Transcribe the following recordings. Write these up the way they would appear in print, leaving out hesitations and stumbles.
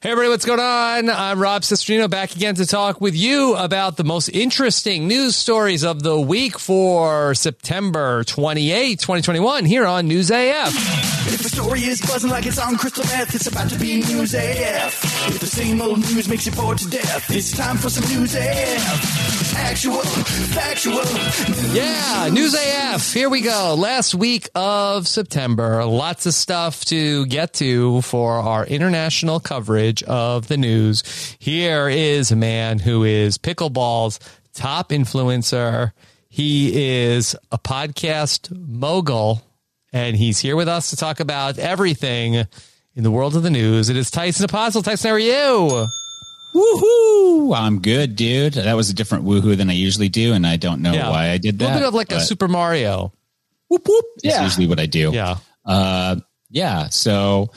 Hey, everybody, what's going on? I'm Rob Cesternino, back again to talk with you about the most interesting news stories of the week for September 28, 2021, here on News AF. If the story is buzzing like it's on crystal meth, it's about to be News AF. If the same old news makes you bored to death, it's time for some News AF. Actual, factual. Yeah, News AF. Here we go. Last week of September. Lots of stuff to get to for our international coverage of the news. Here is a man who is pickleball's top influencer. He is a podcast mogul, and he's here with us to talk about everything in the world of the news. It is Tyson Apostle. Tyson, how are you? Woohoo! I'm good, dude. That was a different woohoo than I usually do, and I don't know why I did that. A little bit of like a Super Mario. Whoop, whoop. That's usually what I do. Yeah. So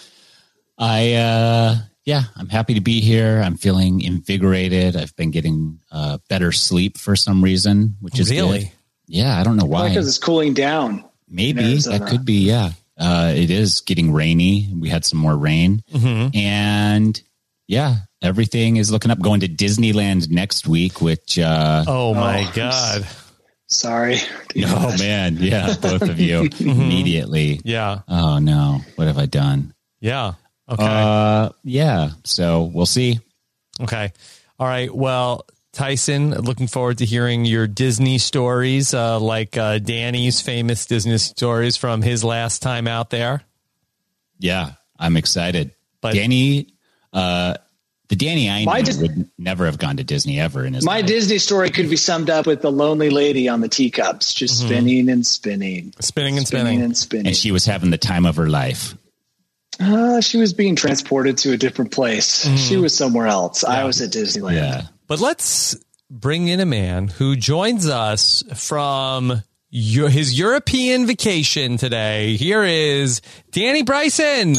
I'm happy to be here. I'm feeling invigorated. I've been getting better sleep for some reason, which is really good. Yeah, I don't know why. Because it's cooling down. Maybe that could be. Yeah, it is getting rainy. We had some more rain, and everything is looking up. Going to Disneyland next week, which oh my God. Sorry. Oh man, yeah, both of you immediately. Yeah. Oh no, what have I done? Yeah. Okay. So we'll see. Okay. All right. Well, Tyson, looking forward to hearing your Disney stories, like Danny's famous Disney stories from his last time out there. Yeah, I'm excited. But Danny, the Danny I know would never have gone to Disney ever in his life. Disney story could be summed up with the lonely lady on the teacups, just spinning and spinning. Spinning and spinning. And spinning. And she was having the time of her life. She was being transported to a different place. She was somewhere else. I was at Disneyland. Yeah. But let's bring in a man who joins us from his European vacation today. Here is Danny Bryson.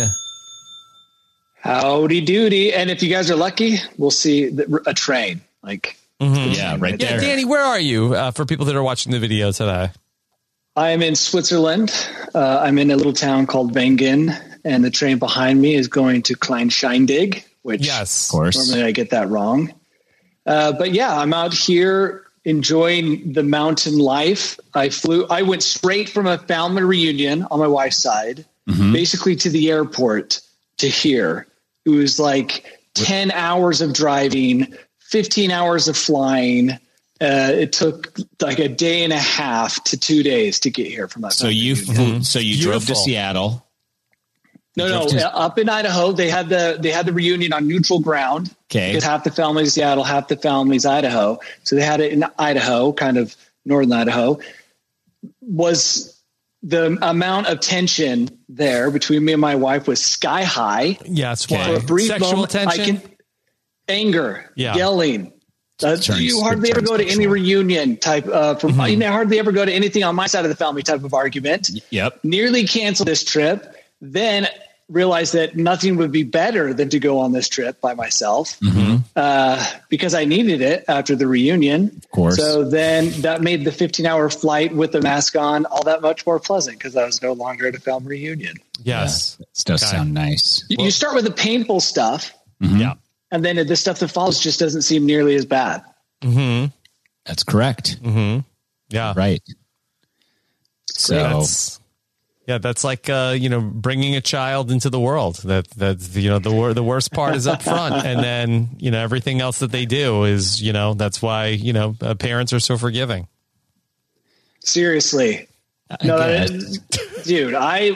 Howdy doody. And if you guys are lucky, we'll see a train. Yeah, right there. Yeah, Danny, where are you for people that are watching the video today? I'm in Switzerland. I'm in a little town called Wengen, and the train behind me is going to Kleinscheindig, which yes, of course. Normally I get that wrong. But yeah, I'm out here enjoying the mountain life. I went straight from a family reunion on my wife's side, basically to the airport to here. It was like 10 hours of driving, 15 hours of flying. It took like a day and a half to 2 days to get here from that. So you drove to Seattle. No, up in Idaho. They had the reunion on neutral ground. Okay. Because half the family's Seattle, half the family's Idaho. So they had it in Idaho, kind of northern Idaho. Was the amount of tension there between me and my wife was sky high. Yes. For a brief Sexual moment, tension? Anger, yelling. You hardly ever go to any reunion type you hardly ever go to anything on my side of the family type of argument. Yep. Nearly canceled this trip. Then realized that nothing would be better than to go on this trip by myself because I needed it after the reunion. Of course. So then that made the 15-hour flight with the mask on all that much more pleasant because I was no longer at a family reunion. Yes. Yeah, this does sound nice. You start with the painful stuff. Yeah. And then the stuff that follows just doesn't seem nearly as bad. That's correct. Yeah. Right. So that's like bringing a child into the world. That's the worst part is up front, and then everything else that they do is that's why parents are so forgiving. Seriously, dude, I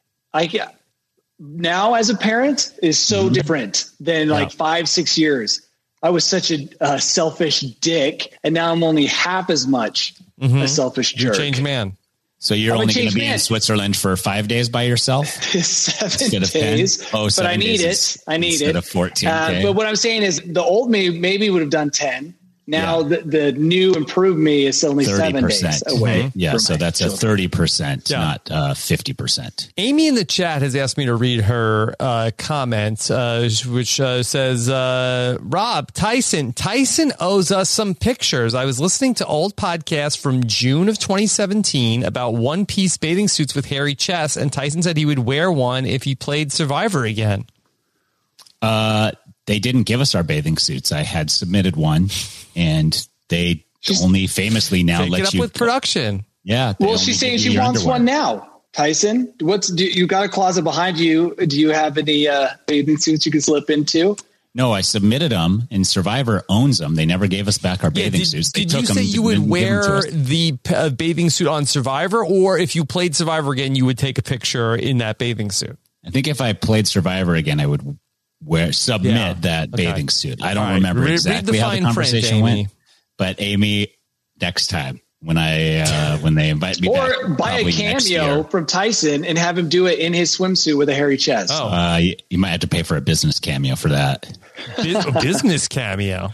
now as a parent is so different than 5-6 years. I was such a selfish dick, and now I'm only half as much a selfish jerk. Changed man. So you're only going to be in Switzerland for 5 days by yourself? 7 days. But I need it. Instead of 14. But what I'm saying is the old me maybe would have done 10. Now the new improved me is only 7 days away. Yeah, so that's a 30%, not 50%. Amy in the chat has asked me to read her comment, which says, Rob, Tyson owes us some pictures. I was listening to old podcasts from June of 2017 about one-piece bathing suits with hairy chests, and Tyson said he would wear one if he played Survivor again. they didn't give us our bathing suits. I had submitted one, and they only famously now Take it let up you with production. Yeah. Well, she's saying she wants one now. Tyson, you got a closet behind you? Do you have any bathing suits you can slip into? No, I submitted them, and Survivor owns them. They never gave us back our bathing suits. They Did took you them say you would and given them to wear us. the bathing suit on Survivor, or if you played Survivor again, you would take a picture in that bathing suit? I think if I played Survivor again, I would submit that bathing suit. I don't remember exactly how the conversation went, but Amy, next time when they invite me back, or buy a cameo from Tyson and have him do it in his swimsuit with a hairy chest. You might have to pay for a business cameo for that. A business cameo.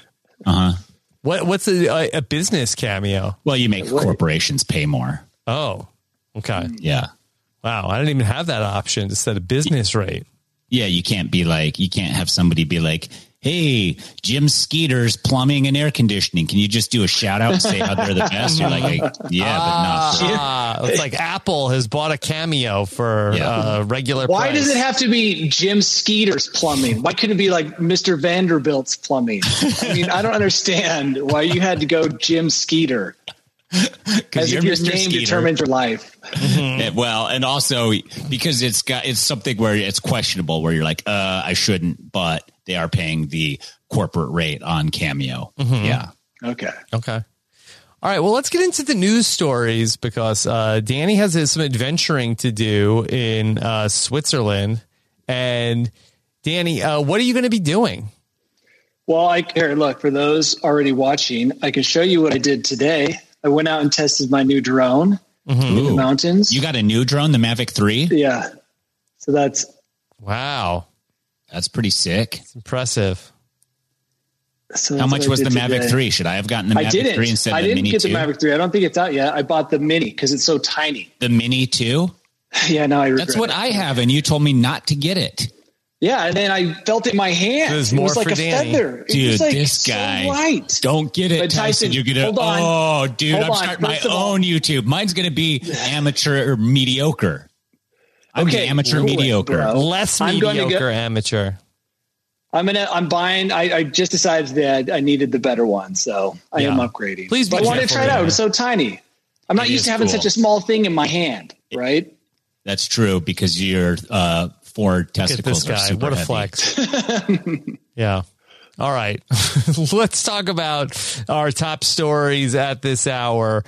What's a business cameo? Well, you make corporations pay more. Oh, okay. Yeah. Wow, I didn't even have that option to set a business rate. Yeah, you can't have somebody be like, hey, Jim Skeeter's Plumbing and Air Conditioning. Can you just do a shout out and say how they're the best? You're like, yeah, but not. It's like Apple has bought a cameo for regular Why price. does it have to be Jim Skeeter's Plumbing? Why couldn't it be like Mr. Vanderbilt's Plumbing? I mean, I don't understand why you had to go Jim Skeeter. As if your name determines your life. Well, and also because it's something where it's questionable, where you're like, I shouldn't, but they are paying the corporate rate on Cameo. Yeah. Okay. All right. Well, let's get into the news stories because Danny has some adventuring to do in Switzerland. And Danny, what are you going to be doing? Well, here, look, for those already watching, I can show you what I did today. I went out and tested my new drone in the mountains. You got a new drone, the Mavic 3? Yeah. So that's... Wow. That's pretty sick. It's impressive. So how much was the Mavic 3? Should I have gotten the Mavic 3 instead of the Mini 2? I didn't get the Mavic 3. I don't think it's out yet. I bought the Mini because it's so tiny. The Mini 2? Yeah, now I regret That's what I have, and you told me not to get it. Yeah, and then I felt it in my hand. It was like for a Danny. feather. Dude, like this guy. so light. Don't get it, But Tyson, You're gonna, hold on. Oh, dude, Hold I'm on. starting my First of all- own YouTube. Mine's going to be amateur or mediocre. I'm the amateur do it, mediocre. bro. Less I'm gonna mediocre go- amateur. I'm buying. I just decided that I needed the better one, so I am upgrading. Please be but I wanted to careful try it out. there. It was so tiny. I'm not It used is to having cool. such a small thing in my hand, right? That's true because your 4 Look at this testicles are guy. super What a heavy. flex. Yeah. All right. Let's talk about our top stories at this hour.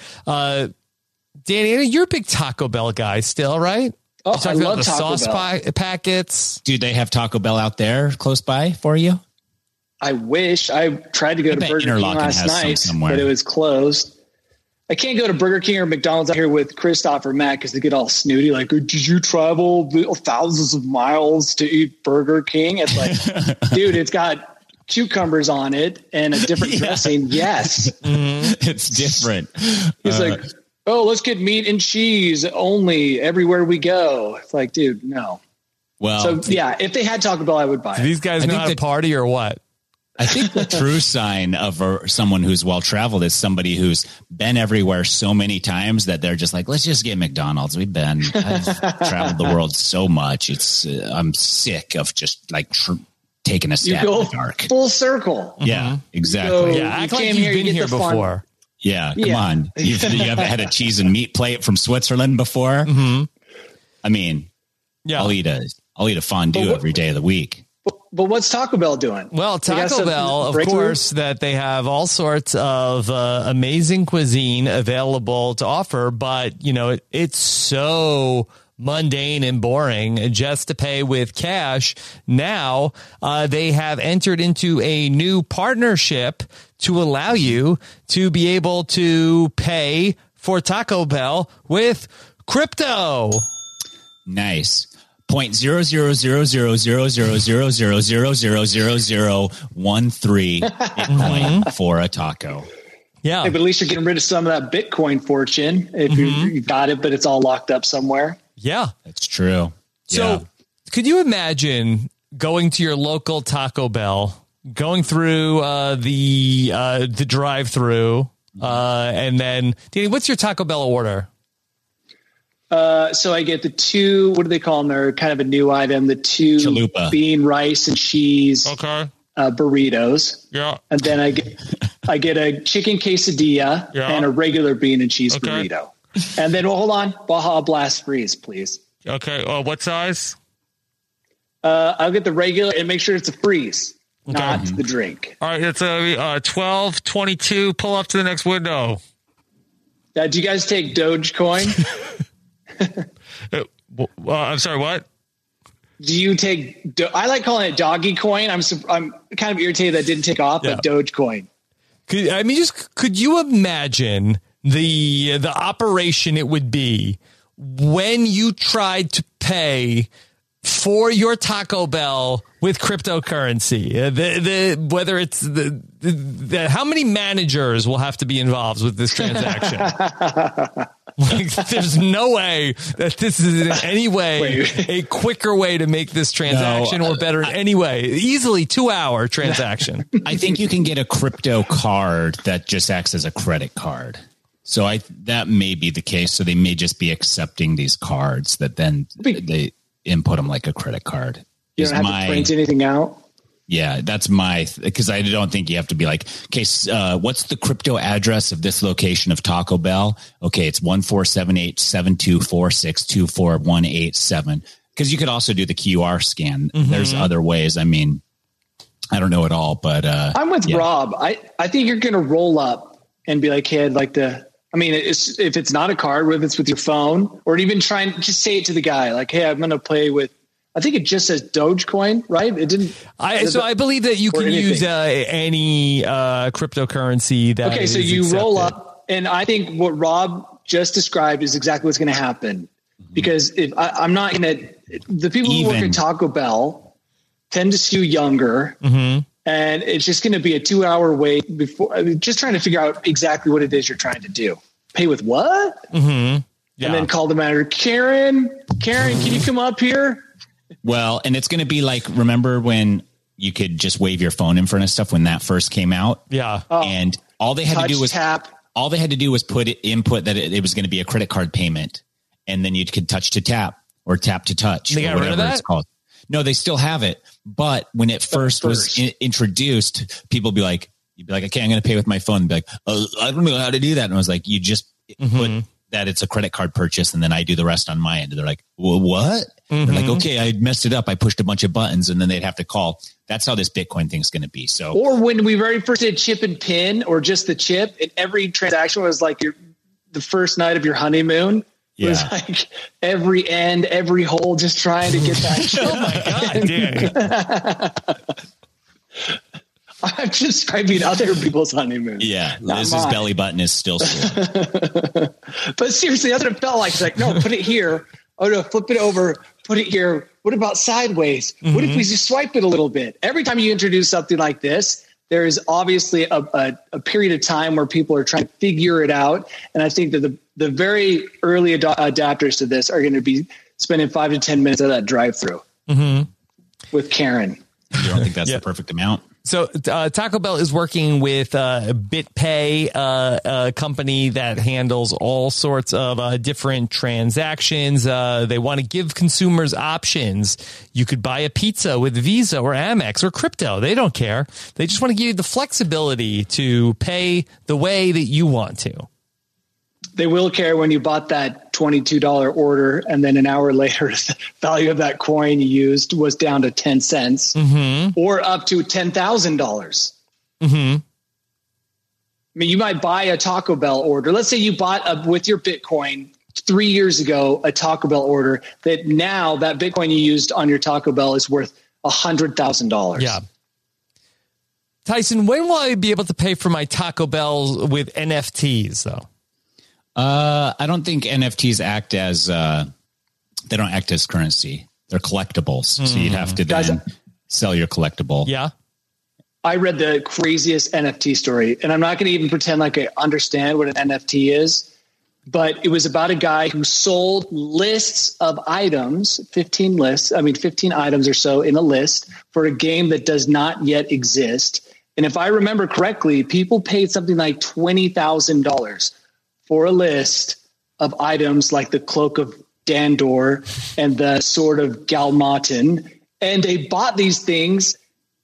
Danny, you're a big Taco Bell guy still, right? Oh, You talked I about love the Taco sauce Bell. packets. Do they have Taco Bell out there close by for you? I wish. I tried to go to bet Burger King Interlochen last has some night, somewhere. but it was closed. I can't go to Burger King or McDonald's out here with Christoph or Matt because they get all snooty. Like, did you travel thousands of miles to eat Burger King? It's like, dude, it's got cucumbers on it and a different dressing. Yes. It's different. He's like, oh, let's get meat and cheese only everywhere we go. It's like, dude, no. Well, So, yeah, if they had Taco Bell, I would buy Do it. these guys I know think how to that- party or what? I think the true sign of someone who's well-traveled is somebody who's been everywhere so many times that they're just like, let's just get McDonald's. I've traveled the world so much. I'm sick of just like taking a You stab in go the dark. full circle. Yeah, exactly. So- Yeah, You act like came you've here, you been get here the fun. before. Yeah, come Yeah. on. You haven't had a cheese and meat plate from Switzerland before? I mean, Yeah. I'll eat a fondue every day of the week. But what's Taco Bell doing? Well, They got Taco some Bell, of breakthrough? course, that they have all sorts of amazing cuisine available to offer, but it's so mundane and boring just to pay with cash. Now they have entered into a new partnership to allow you to be able to pay for Taco Bell with crypto. Nice. 0.0000000000013 Bitcoin for a taco. Yeah. Hey, but at least you're getting rid of some of that Bitcoin fortune if you got it, but it's all locked up somewhere. Yeah. That's true. So could you imagine going to your local Taco Bell, going through the drive-through, and then Danny, what's your Taco Bell order? So I get the two, what do they call them? They're kind of a new item. The two Chalupa. bean, rice, and cheese. Okay. burritos. Yeah. And then I get a chicken quesadilla and a regular bean and cheese burrito. And then, hold on, Baja Blast freeze, please. Okay. What size? I'll get the regular and make sure it's a freeze, not the drink. All right. It's a 12:22. Pull up to the next window. Do you guys take Dogecoin? I'm sorry. What? Do you take? I like calling it doggy coin. I'm kind of irritated that didn't take off, but Dogecoin. Could you imagine the operation it would be when you tried to pay for your Taco Bell with cryptocurrency? Whether it's how many managers will have to be involved with this transaction? Like, there's no way that this is in any way a quicker way to make this transaction or better in any way. Easily 2-hour transaction. I think you can get a crypto card that just acts as a credit card. So that may be the case. So they may just be accepting these cards that then they input them like a credit card. You don't have to print anything out? Yeah, that's because I don't think you have to be like, okay, what's the crypto address of this location of Taco Bell? Okay, it's 1478724624187. Because you could also do the QR scan. There's other ways. I mean, I don't know it all, but I'm with Rob. I think you're going to roll up and be like, hey, I'd like to. I mean, if it's not a card, whether it's with your phone or even just say it to the guy, like, hey, I'm going to play with. I think it just says Dogecoin, right? It didn't. I believe that you can use any cryptocurrency. Okay, so you roll up, and I think what Rob just described is exactly what's going to happen. Because if I'm not going to, the people who work at Taco Bell tend to skew younger, and it's just going to be a 2-hour wait before. Just trying to figure out exactly what it is you're trying to do. Pay with what? And then call the manager, Karen, can you come up here? Well, and it's going to be like, remember when you could just wave your phone in front of stuff when that first came out? Yeah. And all they had to do was tap. All they had to do was input that it was going to be a credit card payment. And then you could touch to tap or tap to touch. They got rid of that? It's called. No, they still have it. But when it first was introduced, you'd be like, okay, I'm going to pay with my phone. And be like, I don't know how to do that. And I was like, you just put that it's a credit card purchase, and then I do the rest on my end. And they're like, well, what? They're like, okay, I messed it up. I pushed a bunch of buttons, and then they'd have to call. That's how this Bitcoin thing's going to be. So, or when we very first did chip and pin, or just the chip, and every transaction was like the first night of your honeymoon. It was like every end, every hole, just trying to get that chip. Oh my God, dude. I'm just describing other people's honeymoon. Yeah, Liz's belly button is still sore. But seriously, that's what it felt like. It's like, no, put it here. Oh no, flip it over. Put it here. What about sideways? What if we just swipe it a little bit? Every time you introduce something like this, there is obviously a period of time where people are trying to figure it out. And I think that the very early adapters to this are going to be spending 5 to 10 minutes at that drive-through with Karen. You don't think that's the perfect amount? So Taco Bell is working with BitPay, a company that handles all sorts of different transactions. They want to give consumers options. You could buy a pizza with Visa or Amex or crypto. They don't care. They just want to give you the flexibility to pay the way that you want to. They will care when you bought that $22 order, and then an hour later, the value of that coin you used was down to 10 cents or up to $10,000. I mean, you might buy a Taco Bell order. Let's say you bought with your Bitcoin 3 years ago, a Taco Bell order that now that Bitcoin you used on your Taco Bell is worth $100,000. Yeah. Tyson, when will I be able to pay for my Taco Bell with NFTs though? I don't think NFTs act as they don't act as currency. They're collectibles. So you'd have to then sell your collectible. Yeah. I read the craziest NFT story, and I'm not going to even pretend like I understand what an NFT is, but it was about a guy who sold lists of items, 15 items or so in a list for a game that does not yet exist. And if I remember correctly, people paid something like $20,000 for a list of items like the Cloak of Dandor and the Sword of Galmatin. And they bought these things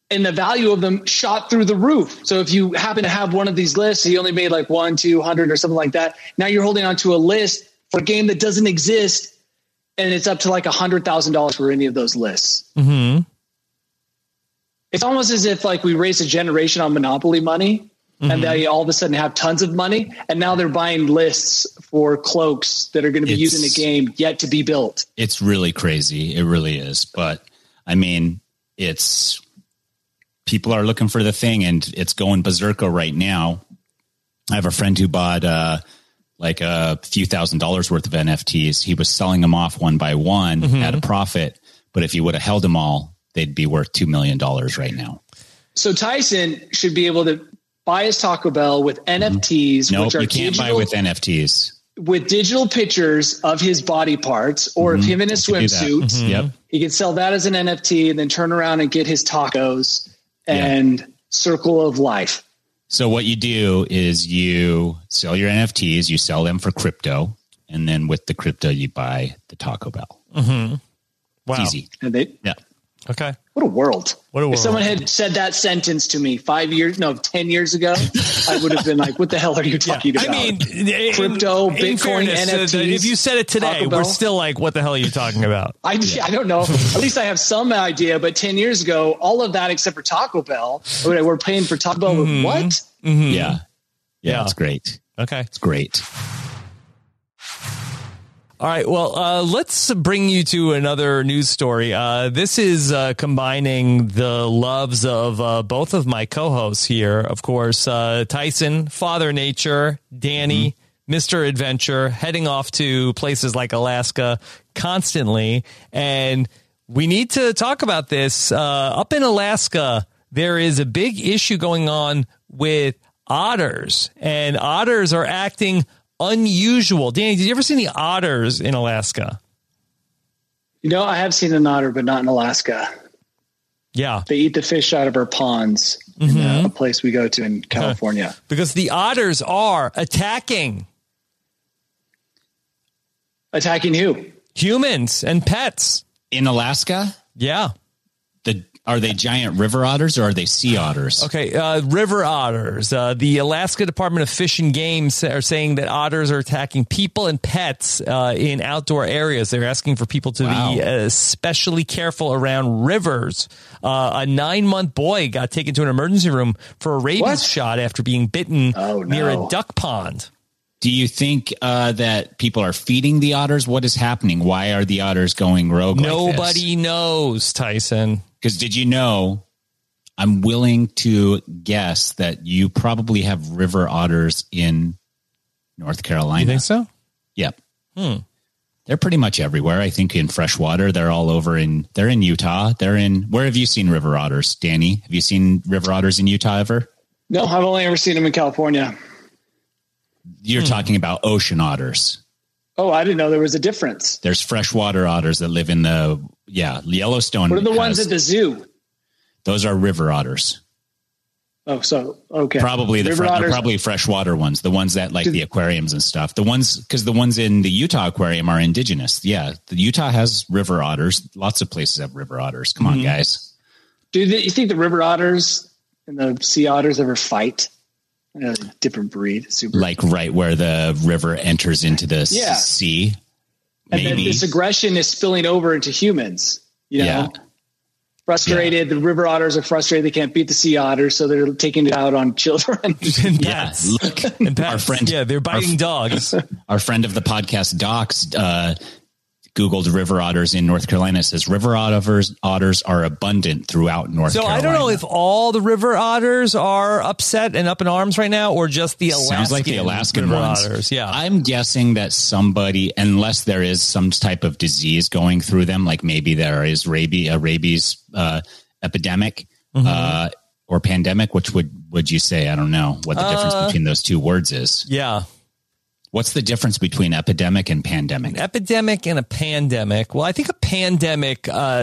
and the value of them shot through the roof. So if you happen to have one of these lists, you only made like 1, 200 or something like that. Now you're holding on to a list for a game that doesn't exist, and it's up to like $100,000 for any of those lists. Mm-hmm. It's almost as if like we raised a generation on Monopoly money, and they all of a sudden have tons of money, and now they're buying lists for cloaks that are going to be used in the game yet to be built. It's really crazy. It really is. But I mean, it's people are looking for the thing, and it's going berserker right now. I have a friend who bought like a few $1,000s worth of NFTs. He was selling them off one by one at a profit. But if he would have held them all, they'd be worth $2 million right now. So Tyson should be able to buy his Taco Bell with NFTs. No, which are you can't buy with NFTs. With digital pictures of his body parts or of him in a swimsuit. Yep. He can sell that as an NFT and then turn around and get his tacos and circle of life. So what you do is you sell your NFTs, you sell them for crypto, and then with the crypto, you buy the Taco Bell. Mm-hmm. Wow. It's easy. And Yeah. Okay. What a world. What a world. If someone had said that sentence to me 10 years ago, I would have been like, what the hell are you talking about? I mean, crypto, in Bitcoin, fairness, NFTs. if you said it today, we're still like, what the hell are you talking about? I don't know. At least I have some idea. But 10 years ago, all of that except for Taco Bell, we're paying for Taco Bell with what? Mm-hmm. Yeah, it's great. Okay. It's great. All right. Well, let's bring you to another news story. This is combining the loves of both of my co-hosts here. Of course, Tyson, Father Nature, Danny, Mr. Adventure, heading off to places like Alaska constantly. And we need to talk about this. Up in Alaska, there is a big issue going on with otters, and otters are acting unusual. Danny, did you ever see the otters in Alaska? You know, I have seen an otter, but not in Alaska. Yeah. They eat the fish out of our ponds in a place we go to in California. Because the otters are attacking who? Humans and pets. In Alaska? Yeah. Are they giant river otters or are they sea otters? Okay, river otters. The Alaska Department of Fish and Game are saying that otters are attacking people and pets in outdoor areas. They're asking for people to be especially careful around rivers. A 9-month boy got taken to an emergency room for a rabies shot after being bitten near a duck pond. Do you think that people are feeding the otters? What is happening? Why are the otters going rogue? Nobody knows, Tyson. Because did you know, I'm willing to guess that you probably have river otters in North Carolina. You think so? Yep. They're pretty much everywhere. I think in freshwater, they're all over they're in Utah. Where have you seen river otters, Danny? Have you seen river otters in Utah ever? No, I've only ever seen them in California. You're talking about ocean otters. Oh, I didn't know there was a difference. There's freshwater otters that live in Yellowstone. What are the ones at the zoo? Those are river otters. Oh, so, okay. Probably they're probably freshwater ones, the ones that like the aquariums and stuff. Because the ones in the Utah aquarium are indigenous. Yeah, the Utah has river otters. Lots of places have river otters. Come on, guys. Do you think the river otters and the sea otters ever fight? A different breed. Like right where the river enters into the sea. And then this aggression is spilling over into humans, you know, frustrated. The river otters are frustrated. They can't beat the sea otters. So they're taking it out on children. Look, and pets. Our friend, they're biting dogs. Our friend of the podcast, Docs, Googled river otters in North Carolina. It says river otters are abundant throughout North Carolina. So I don't know if all the river otters are upset and up in arms right now, or just the Alaskan. Sounds like the Alaskan river ones. Otters. Yeah, I'm guessing that somebody, unless there is some type of disease going through them, like maybe there is a rabies epidemic or pandemic. Which would you say? I don't know what the difference between those two words is. Yeah. What's the difference between epidemic and pandemic? An epidemic and a pandemic. Well, I think a pandemic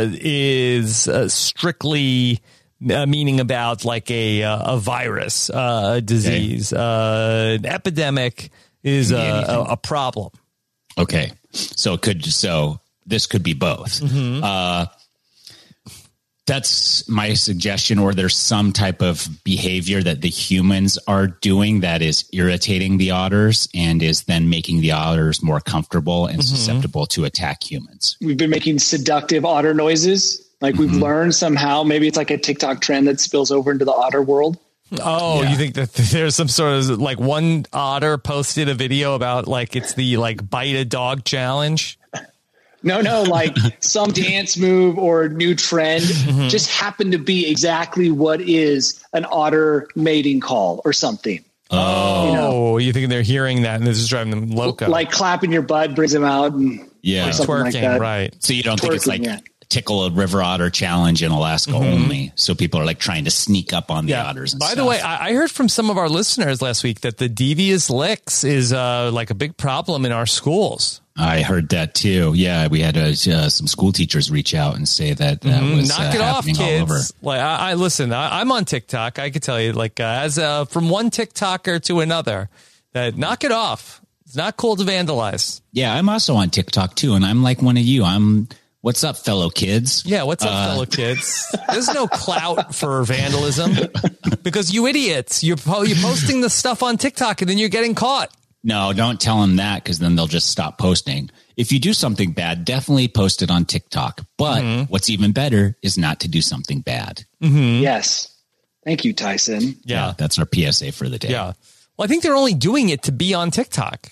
is strictly meaning about like a virus, a disease. Okay. An epidemic is a problem. Okay, so this could be both. That's my suggestion, or there's some type of behavior that the humans are doing that is irritating the otters and is then making the otters more comfortable and susceptible to attack humans. We've been making seductive otter noises. Like we've learned somehow, maybe it's like a TikTok trend that spills over into the otter world. Oh, Yeah. you think that there's some sort of like one otter posted a video about like it's the like bite a dog challenge? No, like some dance move or new trend just happened to be exactly what is an otter mating call or something. Oh, you think they're hearing that and this is driving them loco? Like clapping your butt brings them out. And, Yeah. or something twerking, like that. right? So you don't think it's like Twerking, yeah. tickle a river otter challenge in Alaska only. So people are like trying to sneak up on the otters. And By stuff. the way, I heard from some of our listeners last week that the devious licks is like a big problem in our schools. I heard that too. Yeah, we had some school teachers reach out and say that was Knock it off, happening all over. kids. Like I listen, I'm on TikTok. I could tell you, like as from one TikToker to another, that knock it off. It's not cool to vandalize. Yeah, I'm also on TikTok too, and I'm like one of you. What's up, fellow kids? Yeah, what's up, fellow kids? There's no clout for vandalism because you idiots, you're posting the stuff on TikTok and then you're getting caught. No, don't tell them that because then they'll just stop posting. If you do something bad, definitely post it on TikTok. But what's even better is not to do something bad. Yes. Thank you, Tyson. Yeah. That's our PSA for the day. Yeah. Well, I think they're only doing it to be on TikTok.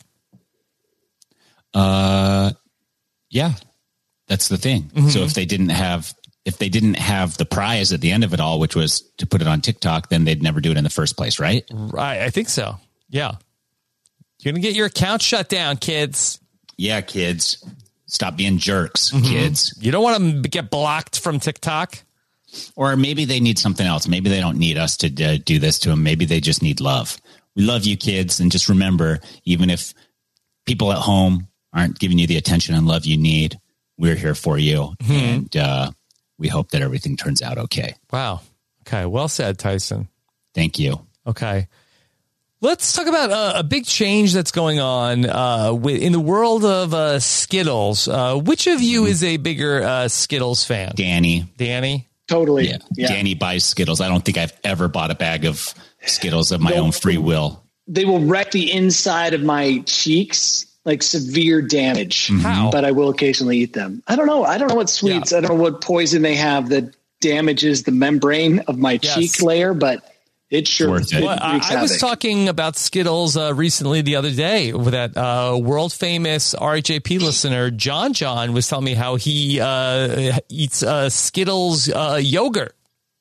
Yeah, that's the thing. So if they didn't have the prize at the end of it all, which was to put it on TikTok, then they'd never do it in the first place, right? Right. I think so. Yeah. You're going to get your account shut down, kids. Yeah, kids. Stop being jerks, kids. You don't want to get blocked from TikTok. Or maybe they need something else. Maybe they don't need us to do this to them. Maybe they just need love. We love you, kids. And just remember, even if people at home aren't giving you the attention and love you need, we're here for you. And we hope that everything turns out okay. Wow. Okay. Well said, Tyson. Thank you. Okay. Let's talk about a big change that's going on in the world of Skittles. Which of you is a bigger Skittles fan? Danny. Danny? Totally. Yeah. Yeah. Danny buys Skittles. I don't think I've ever bought a bag of Skittles of my own free will. They will wreck the inside of my cheeks, like severe damage. How? But I will occasionally eat them. I don't know. I don't know what sweets. Yeah. I don't know what poison they have that damages the membrane of my cheek layer, but it sure Worth it. Well, wreaks I was havoc. talking about Skittles recently the other day with that world famous RHAP listener, John was telling me how he eats Skittles yogurt.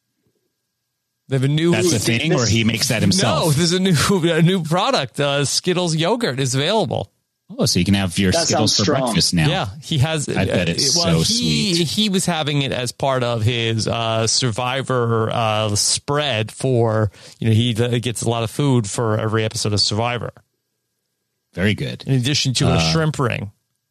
They have a new. That's a thing, or he makes that himself? No, there's a new product. Skittles yogurt is available. Oh, so you can have your That Skittles sounds for strong. breakfast now. Yeah, he has. I bet it's so sweet. He was having it as part of his Survivor spread for, he gets a lot of food for every episode of Survivor, Very good. in addition to a shrimp ring.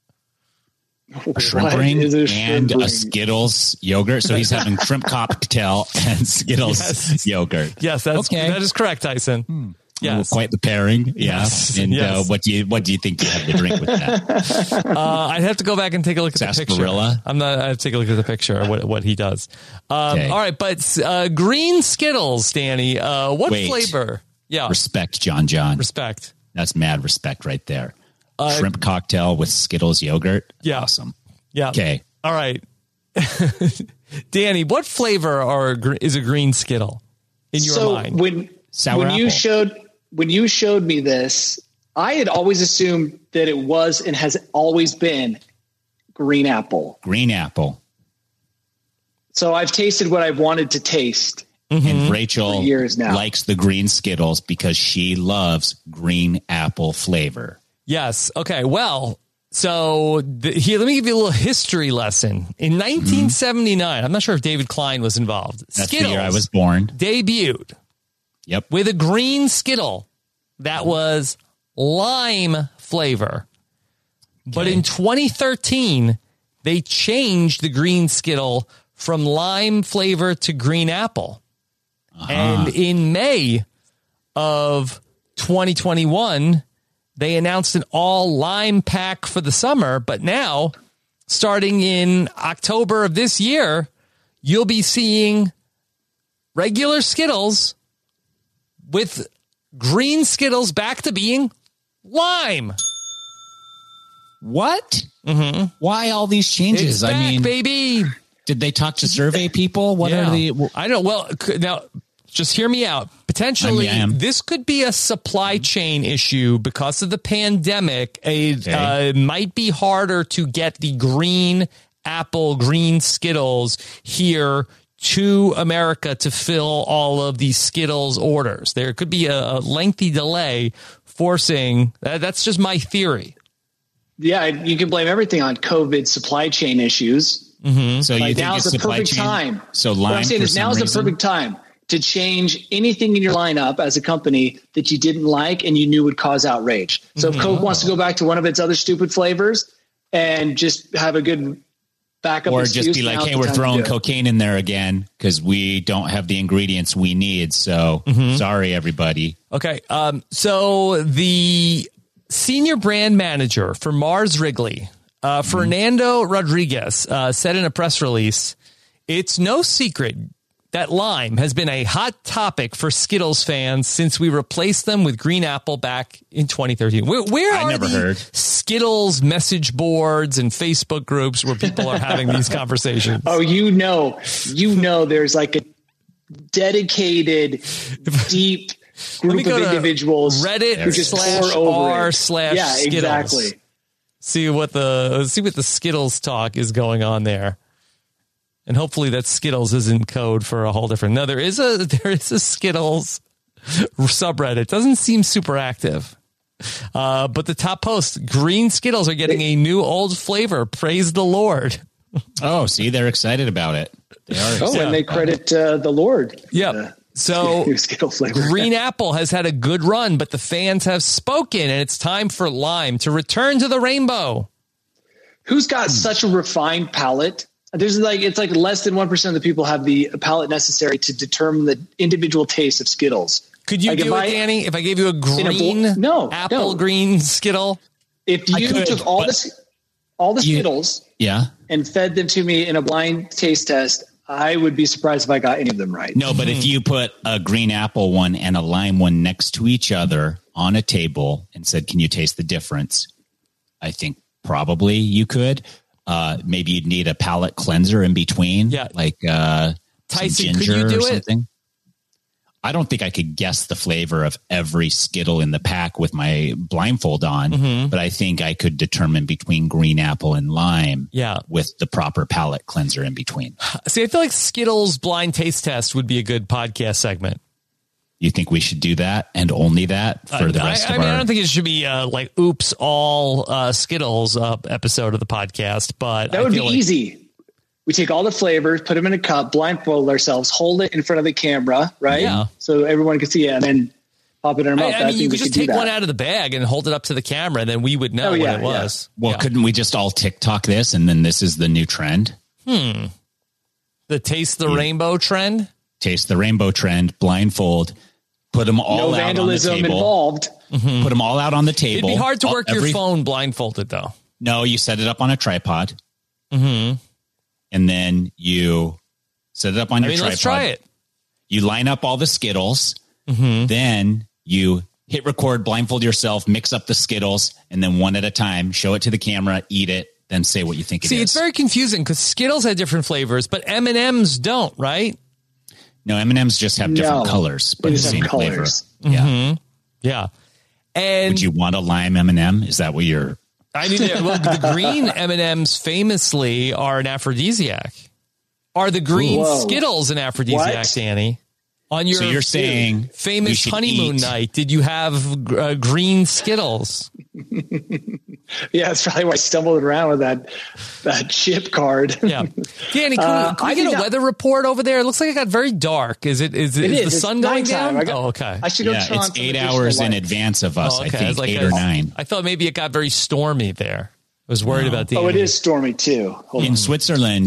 A shrimp What ring is a and shrimp a ring? Skittles yogurt. So he's having shrimp cocktail and Skittles Yes. yogurt. Yes, that is correct, Tyson. Yes. Quite the pairing. Yeah. Yes. And Yes. what do you think you have to drink with that? I'd have to go back and take a look at the picture. Sarsaparilla? I have to take a look at the picture of what he does. Okay. All right, but green Skittles, Danny. What Wait. flavor? Yeah, Respect, John. respect. That's mad respect right there. Shrimp cocktail with Skittles yogurt. Yeah. Awesome. Yeah. Okay. All right. Danny, what flavor is a green Skittle in your mind? Sour when you apple. showed me this, I had always assumed that it was and has always been green apple. Green apple. So I've tasted what I've wanted to taste. And Rachel For years now. likes the green Skittles because she loves green apple flavor. Yes. Okay. Well, so here, let me give you a little history lesson. In 1979, I'm not sure if David Klein was involved. That's Skittles the year I was born. debuted Yep. with a green Skittle that was lime flavor. But in 2013, they changed the green Skittle from lime flavor to green apple. And in May of 2021, they announced an all lime pack for the summer. But now, starting in October of this year, you'll be seeing regular Skittles with green Skittles back to being lime. What? Mm-hmm. Why all these changes? It's back, baby. Did they talk to survey people? What are the? I don't. Well, now just hear me out. Potentially, this could be a supply chain issue because of the pandemic. It might be harder to get the green Skittles here to America to fill all of these Skittles orders. There could be a lengthy delay forcing. That's just my theory. Yeah, you can blame everything on COVID supply chain issues. Mm-hmm. So you think now's the perfect time. So what I'm saying is now's the perfect time to change anything in your lineup as a company that you didn't like and you knew would cause outrage. So if Coke wants to go back to one of its other stupid flavors and just have a good backup, or just be like, hey, we're throwing cocaine in there again because we don't have the ingredients we need. So sorry, everybody. Okay. So the senior brand manager for Mars Wrigley, Fernando Rodriguez, said in a press release, it's no secret that lime has been a hot topic for Skittles fans since we replaced them with green apple back in 2013. Where are the Skittles message boards and Facebook groups where people are having these conversations? Oh, there's like a dedicated, deep group of individuals. Reddit /r/Skittles. Yeah, exactly. See what the Skittles talk is going on there. And hopefully that Skittles isn't code for a whole different. No, there is a Skittles subreddit. It doesn't seem super active. But the top post, green Skittles are getting a new old flavor. Praise the Lord. Oh, see, they're excited about it. They are. And they credit the Lord. Yeah. So green apple has had a good run, but the fans have spoken, and it's time for lime to return to the rainbow. Who's got such a refined palate? It's like less than 1% of the people have the palate necessary to determine the individual taste of Skittles. Could you do it, Danny? If I gave you a green green Skittle? If you took all the Skittles and fed them to me in a blind taste test, I would be surprised if I got any of them right. No, but if you put a green apple one and a lime one next to each other on a table and said, can you taste the difference? I think probably you could. Maybe you'd need a palate cleanser in between. Yeah. Like Tyson, could you do or something. I don't think I could guess the flavor of every Skittle in the pack with my blindfold on, but I think I could determine between green apple and lime with the proper palate cleanser in between. See, I feel like Skittles blind taste test would be a good podcast segment. You think we should do that and only that for the rest of our... I don't think it should be like oops, all Skittles episode of the podcast, but that would be easy. We take all the flavors, put them in a cup, blindfold ourselves, hold it in front of the camera, right? Yeah. So everyone can see it, and then pop it in our mouth. I mean, you could just take one out of the bag and hold it up to the camera, and then we would know what it was. Yeah. Well, couldn't we just all TikTok this, and then this is the new trend? The taste the rainbow trend? Taste the rainbow trend, blindfold. Put them all out on the table. Involved. Put them all out on the table. It'd be hard to work your phone blindfolded, though. No, you set it up on a tripod. And then you set it up on your tripod. Let's try it. You line up all the Skittles. Then you hit record, blindfold yourself, mix up the Skittles, and then one at a time, show it to the camera, eat it, then say what you think it is. See, it's very confusing because Skittles have different flavors, but M&Ms don't, right? No, M&Ms just have different colors, but the same flavor. Yeah. And would you want a lime M&M? Is that what you're... I mean, the green M&Ms famously are an aphrodisiac. Are the green Skittles an aphrodisiac, Danny? On your so you're saying famous honeymoon night, did you have green Skittles? Yeah, that's probably why I stumbled around with that chip card. Yeah, Danny, can we get a weather report over there? It looks like it got very dark. Is the sun going down? Okay. I should go. It's 8 hours in advance of us. I think like 8 or 9. I thought maybe it got very stormy there. I was worried about the. Oh, it is stormy too. In Switzerland,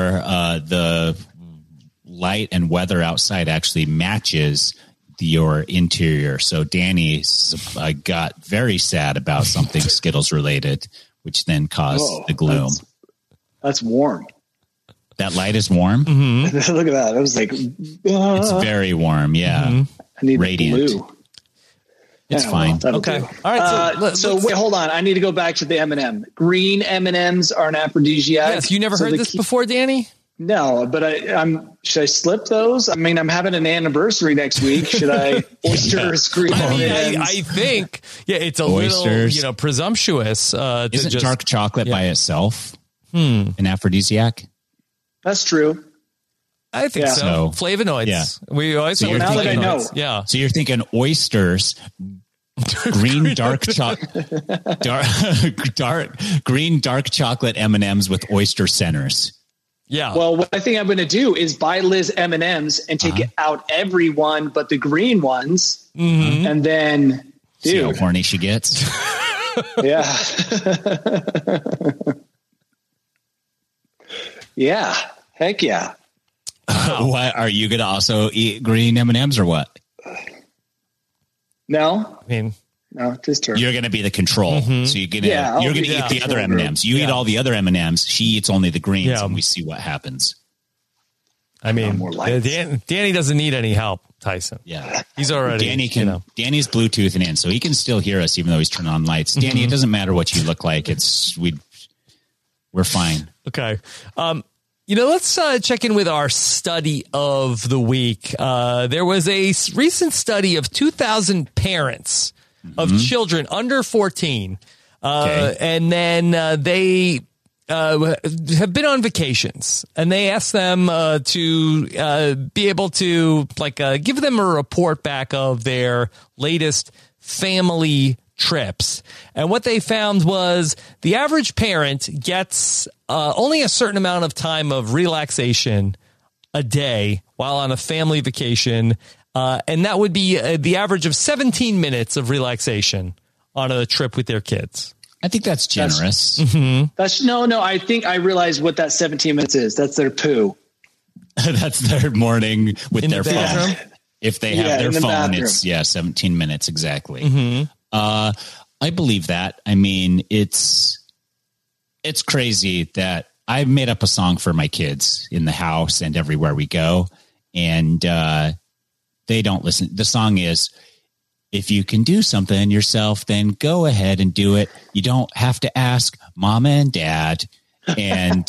the light and weather outside actually matches your interior. So Danny got very sad about something Skittles related, which then caused the gloom. That's warm. That light is warm. Look at that. I was like, It's very warm. Yeah. I need Radiant. blue. It's fine. That'll Okay. do. All right. So wait, hold on. I need to go back to the M&M. Green M&Ms are an aphrodisiac. Yes, you never heard this before, Danny? No, but should I slip those? I mean, I'm having an anniversary next week. Should I oysters, green M&Ms? I think, it's a Oysters. little, presumptuous. Isn't dark chocolate by itself an aphrodisiac? That's true. I think so. So- Flavonoids. Yeah. We always So say you're now that I thinking- know. Yeah. So you're thinking oysters, green dark green dark chocolate M&Ms with oyster centers. Yeah. Well, what I think I'm going to do is buy Liz M&Ms and take out every one but the green ones, and then, See how dude, horny she gets. yeah, yeah, heck yeah. What are you going to also eat green M&Ms or what? No, I mean, no, just her. You're going to be the control. So you're going to Yeah, I'll you're going be to the eat the other control group. M&Ms. You eat all the other M&Ms. She eats only the greens, Yeah. and we see what happens. I mean, more lights. Danny doesn't need any help, Tyson. Yeah. He's already, Danny's Bluetoothing in, so he can still hear us even though he's turned on lights. Danny, it doesn't matter what you look like. We're fine. Okay. Let's check in with our study of the week. There was a recent study of 2,000 parents of children under 14. Okay. And then they have been on vacations, and they asked them to be able to give them a report back of their latest family trips. And what they found was the average parent gets only a certain amount of time of relaxation a day while on a family vacation. And that would be the average of 17 minutes of relaxation on a trip with their kids. I think that's generous. That's no. I think I realize what that 17 minutes is. That's their poo. That's their morning with In their the phone. bathroom? If they have their in the phone, bathroom. it's 17 minutes exactly. I believe that. I mean, it's crazy that I've made up a song for my kids in the house and everywhere we go, and they don't listen. The song is, if you can do something yourself, then go ahead and do it. You don't have to ask mama and dad. And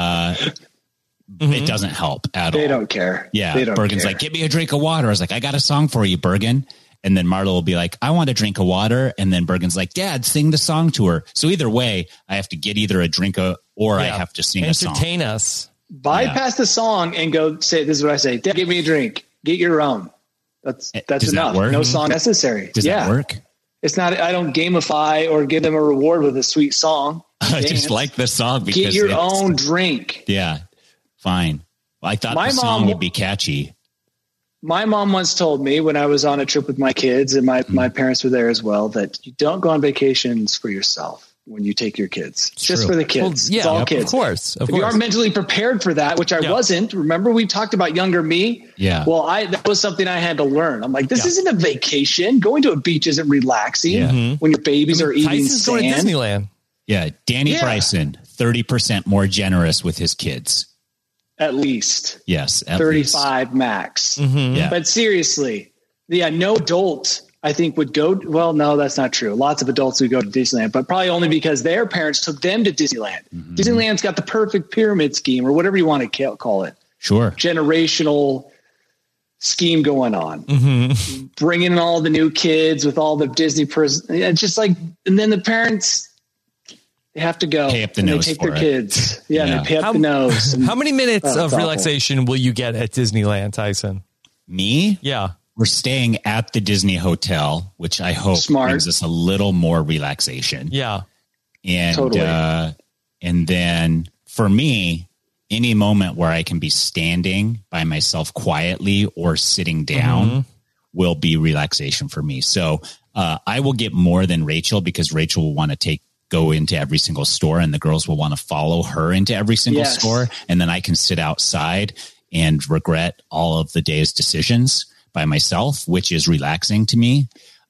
it doesn't help at all. They don't care. Yeah. They don't Bergen's care. like, get me a drink of water. I was like, I got a song for you, Bergen. And then Marla will be like, I want a drink of water. And then Bergen's like, Dad, sing the song to her. So either way, I have to get either a drink or I have to sing a song. Entertain us. Bypass the song and go say, this is what I say. Dad, give me a drink. Get your own. That's Does enough. that work? No song necessary. Does that work? It's not, I don't gamify or give them a reward with a sweet song. I just Dance. like the song because Get your it's- own drink. Yeah. Fine. Well, I thought My the song mom- would be catchy. My mom once told me when I was on a trip with my kids and my parents were there as well, that you don't go on vacations for yourself when you take your kids. Just true. for the kids. Well, It's all of kids. course. Of If you course. aren't mentally prepared for that, which I wasn't, remember we talked about younger me? Yeah. Well, that was something I had to learn. I'm like, this isn't a vacation. Going to a beach isn't relaxing Yeah. when your babies are eating Tyson's going to sand. Disneyland. Yeah. Danny Yeah. Bryson, 30% more generous with his kids. At least Yes. At 35 max. least. Yeah. But seriously, no adult I think would go. Well, no, that's not true. Lots of adults would go to Disneyland, but probably only because their parents took them to Disneyland. Disneyland's got the perfect pyramid scheme or whatever you want to call it. Sure. Generational scheme going on, bringing in all the new kids with all the Disney it's just like, and then the parents, they have to go. Pay up the and nose They take for their it. kids. Yeah, Yeah. they pay up the nose. And How many minutes Oh, of it's awful. relaxation will you get at Disneyland, Tyson? Me? Yeah. We're staying at the Disney Hotel, which I hope Smart. brings us a little more relaxation. Yeah. And Totally. and then for me, any moment where I can be standing by myself quietly or sitting down will be relaxation for me. So I will get more than Rachel because Rachel will want to go into every single store and the girls will want to follow her into every single Yes. store. And then I can sit outside and regret all of the day's decisions by myself, which is relaxing to me.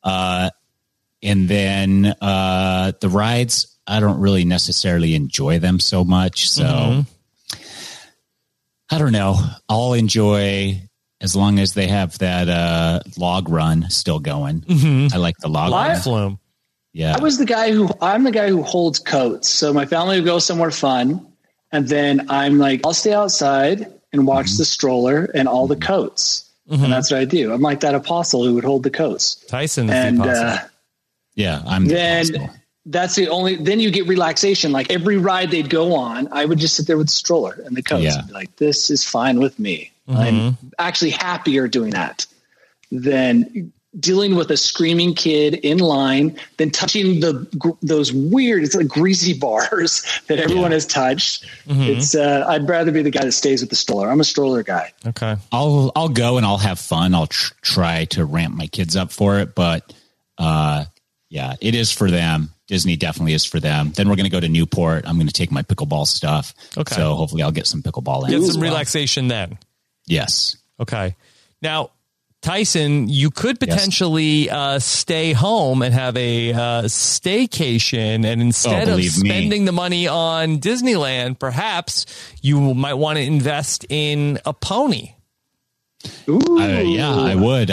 And then the rides, I don't really necessarily enjoy them so much. So I don't know. I'll enjoy as long as they have that log run still going. Mm-hmm. I like the log run. Flume. Yeah. I'm the guy who holds coats. So my family will go somewhere fun. And then I'm like, I'll stay outside and watch the stroller and all the coats. Mm-hmm. And that's what I do. I'm like that apostle who would hold the coats. Tyson is And the apostle. Yeah, I'm the apostle. That's the only, then you get relaxation. Like every ride they'd go on, I would just sit there with the stroller and the coats and be like, this is fine with me. Mm-hmm. I'm actually happier doing that than dealing with a screaming kid in line, then touching those weird, it's like greasy bars that everyone has touched. Mm-hmm. It's, I'd rather be the guy that stays with the stroller. I'm a stroller guy. Okay. I'll go and I'll have fun. I'll try to ramp my kids up for it, but yeah, it is for them. Disney definitely is for them. Then we're going to go to Newport. I'm going to take my pickleball stuff. Okay. So hopefully I'll get some pickleball in. Get as some well. relaxation then. Yes. Okay. Now, Tyson, you could potentially stay home and have a staycation, and instead of spending the money on Disneyland, perhaps you might want to invest in a pony. Ooh. Yeah, I would.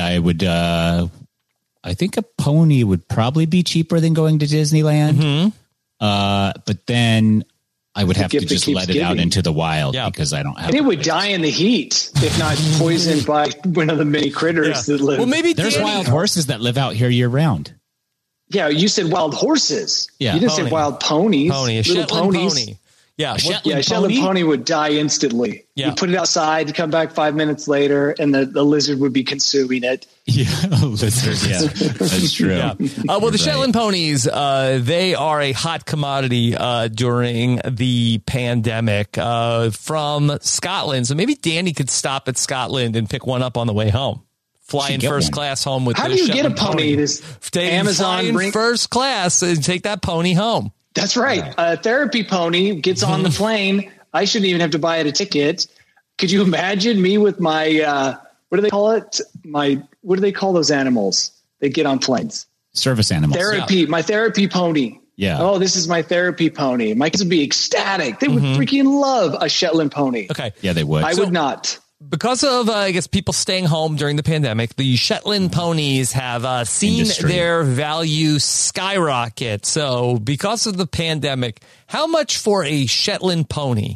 I think a pony would probably be cheaper than going to Disneyland. But then I would have to just let it out into the wild because I don't have. And it would die in the heat if not poisoned by one of the many critters that live. Well, maybe there's wild horses that live out here year round. Yeah, you said wild horses. Yeah, you didn't say wild ponies. Pony, a little Shetland ponies. pony. Yeah, a Shetland pony would die instantly. Yeah. You put it outside, you come back 5 minutes later, and the lizard would be consuming it. Yeah, lizard. Yeah, that's true. Yeah. Well, the Shetland ponies, they are a hot commodity during the pandemic from Scotland. So maybe Danny could stop at Scotland and pick one up on the way home. Fly in first class home with. How do you get a pony? Amazon first class and take that pony home. That's right. A therapy pony gets on the plane. I shouldn't even have to buy it a ticket. Could you imagine me with my, what do they call it? What do they call those animals? They get on planes. Service animals. Therapy. My therapy pony. Yeah. Oh, this is my therapy pony. My kids would be ecstatic. They would freaking love a Shetland pony. Okay. Yeah, they would. I would not. Because of, I guess, people staying home during the pandemic, the Shetland ponies have seen their value skyrocket. So because of the pandemic, how much for a Shetland pony?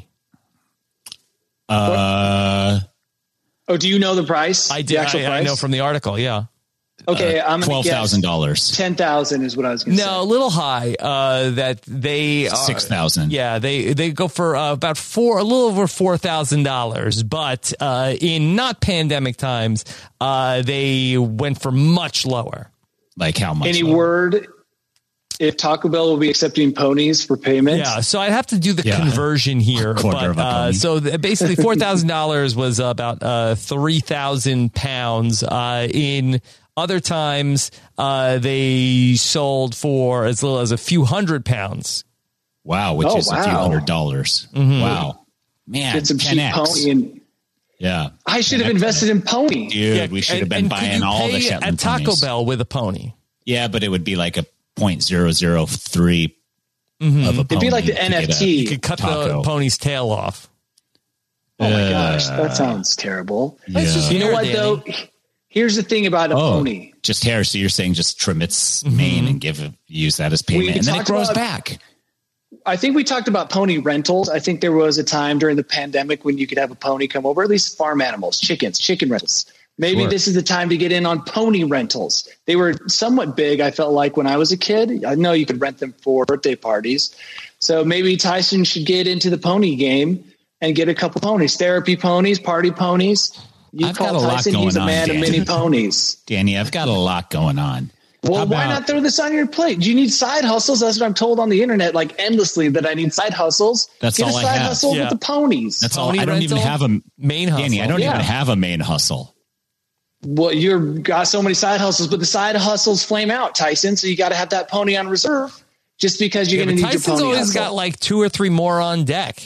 Oh, do you know the price? I did. I know from the article. Yeah. Okay, I'm $12,000. $10,000 is what I was going to say. No, a little high. That they are $6,000. Yeah, they go for about a little over $4,000. But in not pandemic times, they went for much lower. Like how much? Any word if Taco Bell will be accepting ponies for payment? Yeah, so I'd have to do the conversion here. But so basically, $4,000 was about 3,000 pounds. In other times, they sold for as little as a few $100. Wow, which is a few $100. Mm-hmm. Wow, man, get some cheap pony. And yeah, I should have invested in pony. Dude, we should have been buying all the Shetland at Taco ponies. Bell with a pony. Yeah, but it would be like a 0.003 of a pony. It'd be like the NFT. You could cut the pony's tail off. Oh my gosh, that sounds terrible. Yeah. You know what though? Here's the thing about a pony. Just hair. So you're saying just trim its mane and use that as payment, and then it grows back. I think we talked about pony rentals. I think there was a time during the pandemic when you could have a pony come over, at least farm animals, chicken rentals. Maybe this is the time to get in on pony rentals. They were somewhat big, I felt like, when I was a kid. I know you could rent them for birthday parties. So maybe Tyson should get into the pony game and get a couple ponies, therapy ponies, party ponies. I've got a lot going on. He's a man of many ponies. Danny, I've got a lot going on. Well, why not throw this on your plate? Do you need side hustles? That's what I'm told on the internet, like endlessly, that I need side hustles. That's Get all a side I have. hustle with the ponies. That's all. I don't even have a main hustle. Danny, I don't even have a main hustle. Well, you've got so many side hustles, but the side hustles flame out, Tyson. So you got to have that pony on reserve just because you're going to need your pony. Tyson's always hustle. got like 2 or 3 more on deck.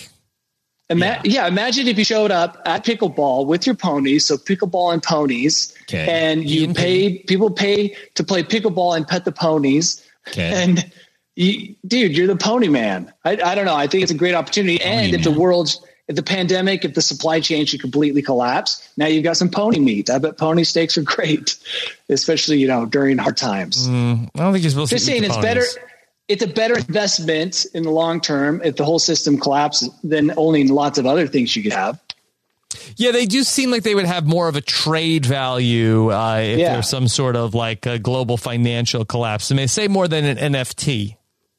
Imagine if you showed up at pickleball with your ponies, so pickleball and ponies, and people pay to play pickleball and pet the ponies. And dude, you're the pony man. I don't know. I think it's a great opportunity. And if the world's if the pandemic, if the supply chain should completely collapse, now you've got some pony meat. I bet pony steaks are great, especially, during hard times. I don't think you're supposed Just to eat saying the it's ponies. better. It's a better investment in the long term if the whole system collapses than owning lots of other things you could have. Yeah, they do seem like they would have more of a trade value if there's some sort of like a global financial collapse. And they say more than an NFT.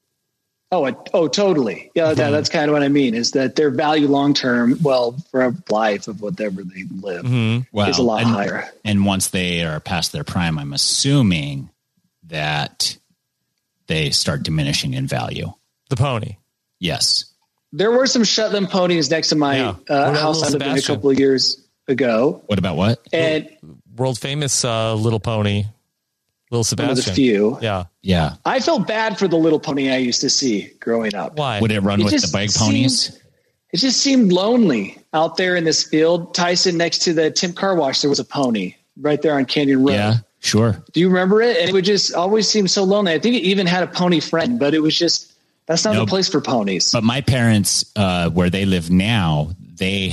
Oh, totally. Yeah, that's kind of what I mean, is that their value long term, well, for a life of whatever they live, is a lot higher. And once they are past their prime, I'm assuming that they start diminishing in value. The pony. Yes. There were some Shetland ponies next to my house I lived in a couple of years ago. What about what? And world famous little pony, Little Sebastian. one of the few. Yeah. Yeah. I felt bad for the little pony I used to see growing up. Why? Would it run with the bike ponies? It just seemed lonely out there in this field. Tyson, next to the Tim Car Wash, there was a pony right there on Canyon Road. Yeah, sure. Do you remember it? And it would just always seem so lonely. I think it even had a pony friend, but it was just, that's not the place for ponies. But my parents, where they live now, they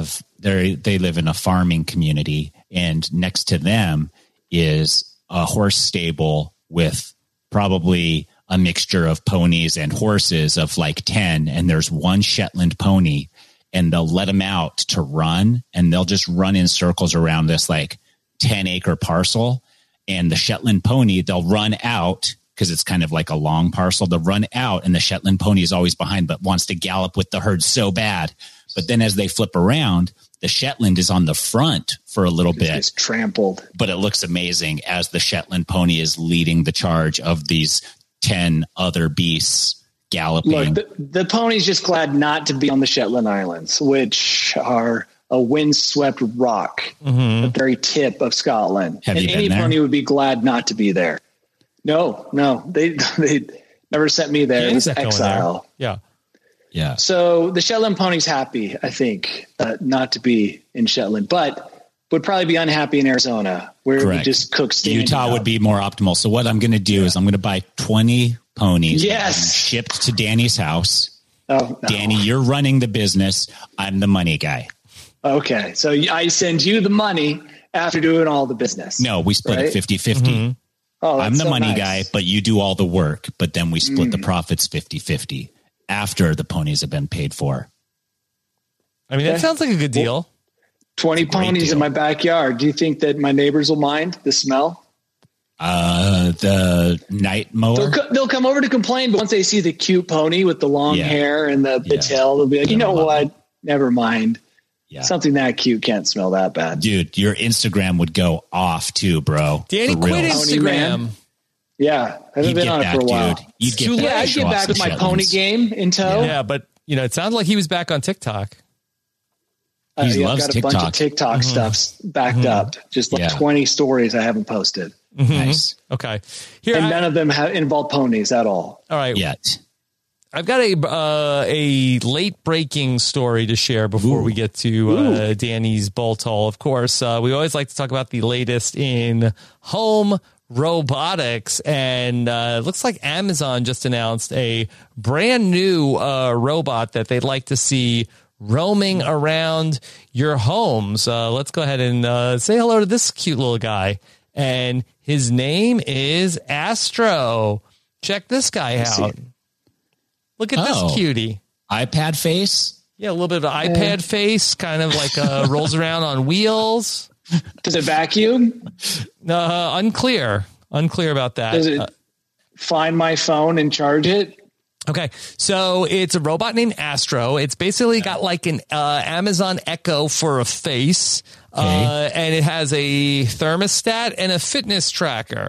live in a farming community, and next to them is a horse stable with probably a mixture of ponies and horses of like 10. And there's one Shetland pony, and they'll let them out to run, and they'll just run in circles around this like 10-acre parcel. And the Shetland pony, they'll run out, because it's kind of like a long parcel, to run out, and the Shetland pony is always behind, but wants to gallop with the herd so bad. But then as they flip around, the Shetland is on the front for a little bit. It's trampled. But it looks amazing as the Shetland pony is leading the charge of these 10 other beasts galloping. Look, the pony's just glad not to be on the Shetland Islands, which are a windswept rock, the very tip of Scotland. Have you been any there? pony would be glad not to be there. No, they never sent me there. It was exile. Yeah. Yeah. So the Shetland pony's happy, I think, not to be in Shetland, but would probably be unhappy in Arizona, where we just cook standing Utah up. would be more optimal. So what I'm going to do is I'm going to buy 20 ponies. Yes. Shipped to Danny's house. Oh, no. Danny, you're running the business. I'm the money guy. Okay. So I send you the money after doing all the business. No, we split right? it 50-50. Oh, I'm that's the so money nice. guy, but you do all the work. But then we split the profits 50-50 after the ponies have been paid for. I mean, that sounds like a good deal. 20 ponies deal. in my backyard. Do you think that my neighbors will mind the smell? The night mower. They'll come over to complain, but once they see the cute pony with the long hair and the tail, they'll be like, you know what? Never mind. Yeah. Something that cute can't smell that bad. Dude, your Instagram would go off too, bro. Danny For quit real. Instagram. man. Yeah. I haven't You'd been get on it back, for a while. dude. You'd get too back. late. I'd Show get off back the with my Shetlands. pony game in tow. Yeah, but it sounds like he was back on TikTok. He I've loves got a bunch of TikTok. TikTok stuff backed up. Just like 20 stories I haven't posted. Nice. Okay. Here, And none of them have involved ponies at all. all right. Yet. I've got a late breaking story to share before we get to Danny's Bolt Hole. Of course, we always like to talk about the latest in home robotics, and it looks like Amazon just announced a brand new robot that they'd like to see roaming around your homes. Let's go ahead and say hello to this cute little guy, and his name is Astro. Check this guy out. Look at this cutie. iPad face. Yeah, a little bit of an iPad face, kind of like rolls around on wheels. Does it vacuum? Unclear about that. Does it find my phone and charge it? Okay, so it's a robot named Astro. It's basically got like an Amazon Echo for a face, and it has a thermostat and a fitness tracker.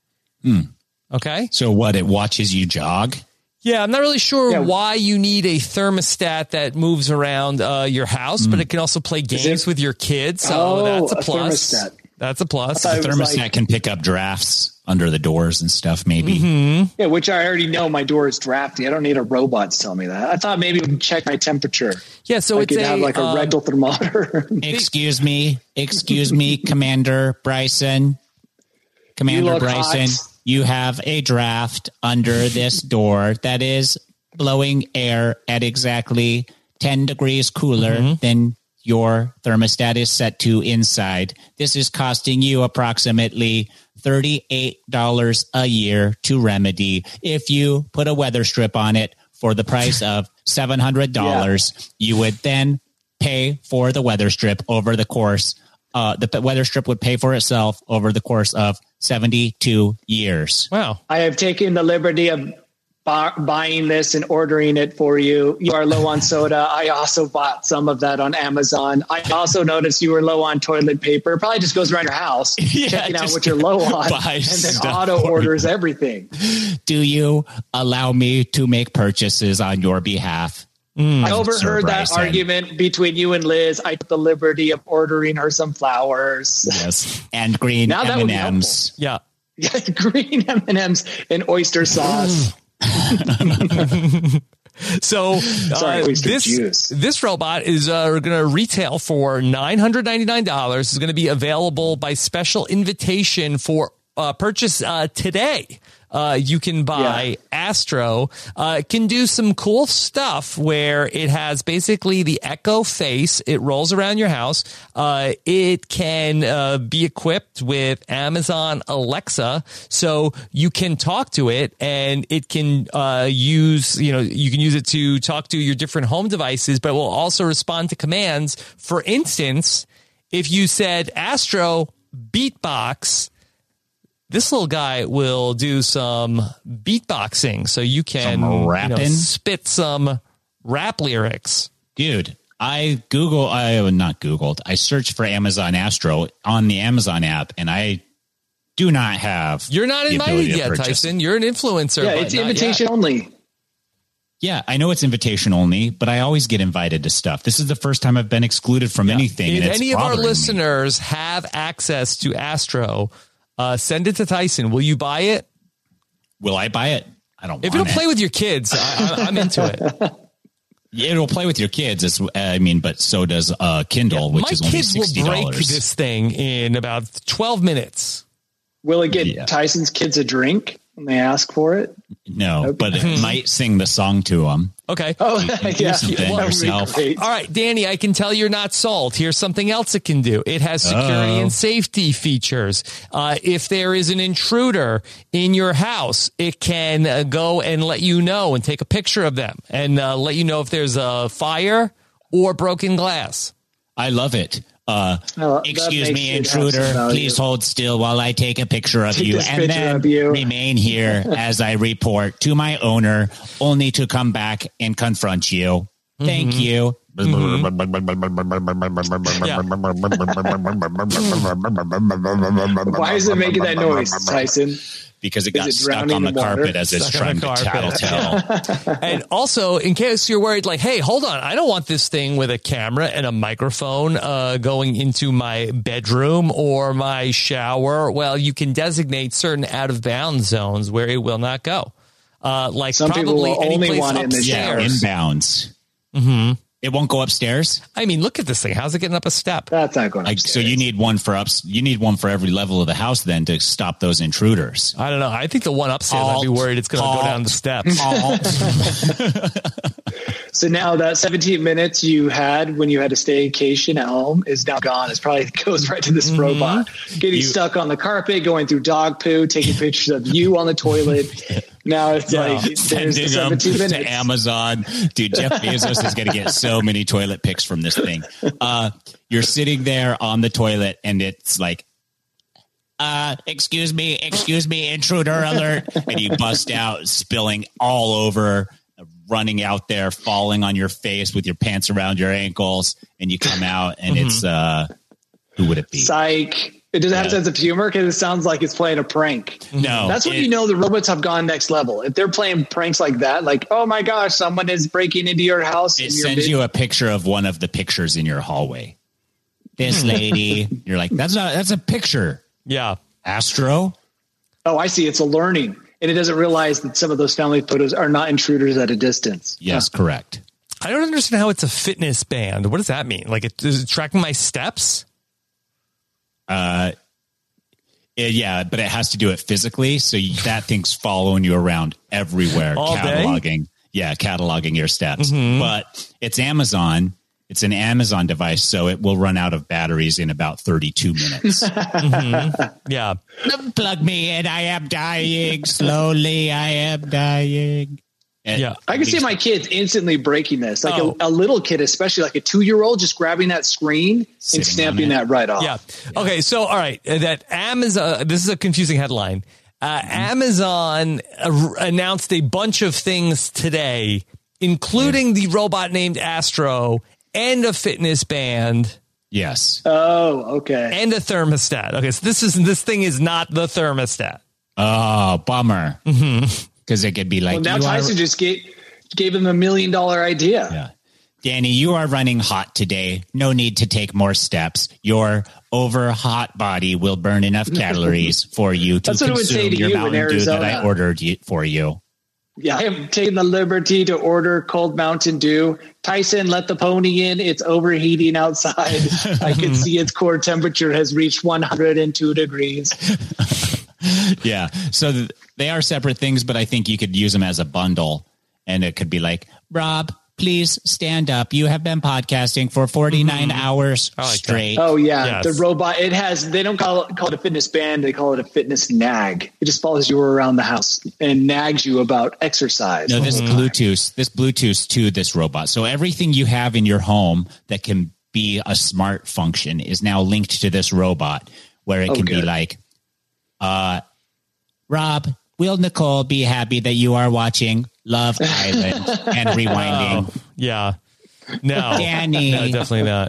Okay. So what? It watches you jog. Yeah, I'm not really sure why you need a thermostat that moves around your house, but it can also play games with your kids. So that's a plus. Thermostat. That's a plus. The It was thermostat like- can pick up drafts under the doors and stuff. Maybe. Yeah, which I already know my door is drafty. I don't need a robot to tell me that. I thought maybe it would check my temperature. Yeah, so I it's could have like a rectal thermometer. Excuse me, Commander Bryson. Commander look Bryson, hot. you have a draft under this door that is blowing air at exactly 10 degrees cooler than your thermostat is set to inside. This is costing you approximately $38 a year to remedy. If you put a weather strip on it for the price of $700, you would then pay for the weather strip over the course. The weather strip would pay for itself over the course of 72 years. Wow. I have taken the liberty of buying this and ordering it for you. You are low on soda. I also bought some of that on Amazon. I also noticed you were low on toilet paper. It probably just goes around your house, checking out what you're low on, and then auto orders everything. Do you allow me to make purchases on your behalf? I overheard that argument between you and Liz. I took the liberty of ordering her some flowers. Yes, and green M&Ms. Yeah. Green M&Ms and oyster sauce. So this robot is going to retail for $999. It's going to be available by special invitation for purchase today. You can buy Astro. It can do some cool stuff where it has basically the Echo face. It rolls around your house. It can be equipped with Amazon Alexa, so you can talk to it, and it can you can use it to talk to your different home devices, but it will also respond to commands. For instance, if you said Astro beatbox, this little guy will do some beatboxing, so you can spit some rap lyrics. Dude, I searched for Amazon Astro on the Amazon app, and I do not have. You're not invited yet, Tyson. You're an influencer. Yeah, it's invitation only. Yeah, I know it's invitation only, but I always get invited to stuff. This is the first time I've been excluded from anything. If any of our listeners have access to Astro, send it to Tyson. Will you buy it? Will I buy it? I don't. If it'll play with your kids, I'm into it. Yeah, it'll play with your kids. But so does Kindle, which is only $60. My kids will break this thing in about 12 minutes. Will it get Tyson's kids a drink when they ask for it? No, but it might sing the song to them. Okay. Oh, yourself. All right, Danny, I can tell you're not sold. Here's something else it can do. It has security and safety features. If there is an intruder in your house, it can go and let you know and take a picture of them and let you know if there's a fire or broken glass. I love it. Excuse me, intruder. Please hold still while I take a picture of you, and then remain here as I report to my owner, only to come back and confront you. Thank you. Why is it making that noise, Tyson? Because it got stuck on the carpet as it's trying to tattletale. And also, in case you're worried, like, hey, hold on, I don't want this thing with a camera and a microphone going into my bedroom or my shower. Well, you can designate certain out-of-bounds zones where it will not go. Like some people will only want it in the shower. Inbounds. Mm-hmm. It won't go upstairs. I mean, look at this thing. How's it getting up a step? That's not going upstairs. So you need one for You need one for every level of the house then to stop those intruders. I don't know. I think the one upstairs, I'd be worried it's going to go down the steps. So now that 17 minutes you had when you had a staycation at home is now gone. It probably goes right to this robot. Getting stuck on the carpet, going through dog poo, taking pictures of you on the toilet. Now it's like there's the 17 minutes. To Amazon. Dude, Jeff Bezos is going to get so many toilet pics from this thing. You're sitting there on the toilet and it's like, excuse me, intruder alert. And you bust out, spilling all over, running out there, falling on your face with your pants around your ankles. And you come out and it's, who would it be? Psych. It doesn't have a sense of humor because it sounds like it's playing a prank. No. That's when you know the robots have gone next level. If they're playing pranks like that, like, oh my gosh, someone is breaking into your house. It sends you a picture of one of the pictures in your hallway. This lady, you're like, that's a picture. Yeah. Astro. Oh, I see. It's a learning. And it doesn't realize that some of those family photos are not intruders at a distance. Yes, correct. I don't understand how it's a fitness band. What does that mean? Like, is it tracking my steps? Yeah, but it has to do it physically. So that thing's following you around everywhere, all cataloging. Day? cataloging your steps. But it's Amazon. It's an Amazon device, so it will run out of batteries in about 32 minutes. Yeah. Plug me in. I am dying. Slowly, I am dying. And Yeah. I can see my kids instantly breaking this, like a little kid, especially like a 2-year-old, just grabbing that screen Sitting and snapping on it. that right off. Yeah. Okay. So, all right. That Amazon, this is a confusing headline. Amazon announced a bunch of things today, including the robot named Astro and a fitness band Yes. Oh, okay. and a thermostat. Okay. So this thing is not the thermostat. Oh, bummer. Because it could be like, Well, now you are- Tyson just gave him $1 million idea. Yeah. Danny, you are running hot today. No need to take more steps. Your over hot body will burn enough calories for you to That's what it would say consume to your you in Mountain Dew that I Arizona. ordered for you. Yeah, I have taken the liberty to order cold Mountain Dew. Tyson, let the pony in. It's overheating outside. I can see its core temperature has reached 102 degrees. Yeah. So they are separate things, but I think you could use them as a bundle. And it could be like, Rob, please stand up. You have been podcasting for 49 hours like that. straight. Oh, yeah. Yes. The robot, they don't call it a fitness band. They call it a fitness nag. It just follows you around the house and nags you about exercise. No, this Bluetooth to this robot. So everything you have in your home that can be a smart function is now linked to this robot, where it can be good. like, Rob, will Nicole be happy that you are watching Love Island and rewinding? Yeah. No. Danny. No, definitely not.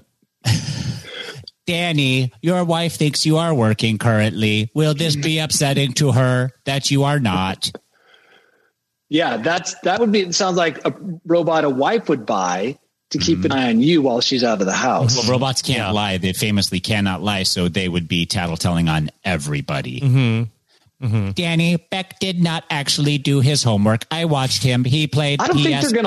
Danny, your wife thinks you are working currently. Will this be upsetting to her that you are not? Yeah, that would be. It sounds like a robot a wife would buy to keep an eye on you while she's out of the house. Well, robots can't lie. They famously cannot lie, so they would be tattletelling on everybody. Danny, Beck did not actually do his homework. I watched him. He played I don't think PS5.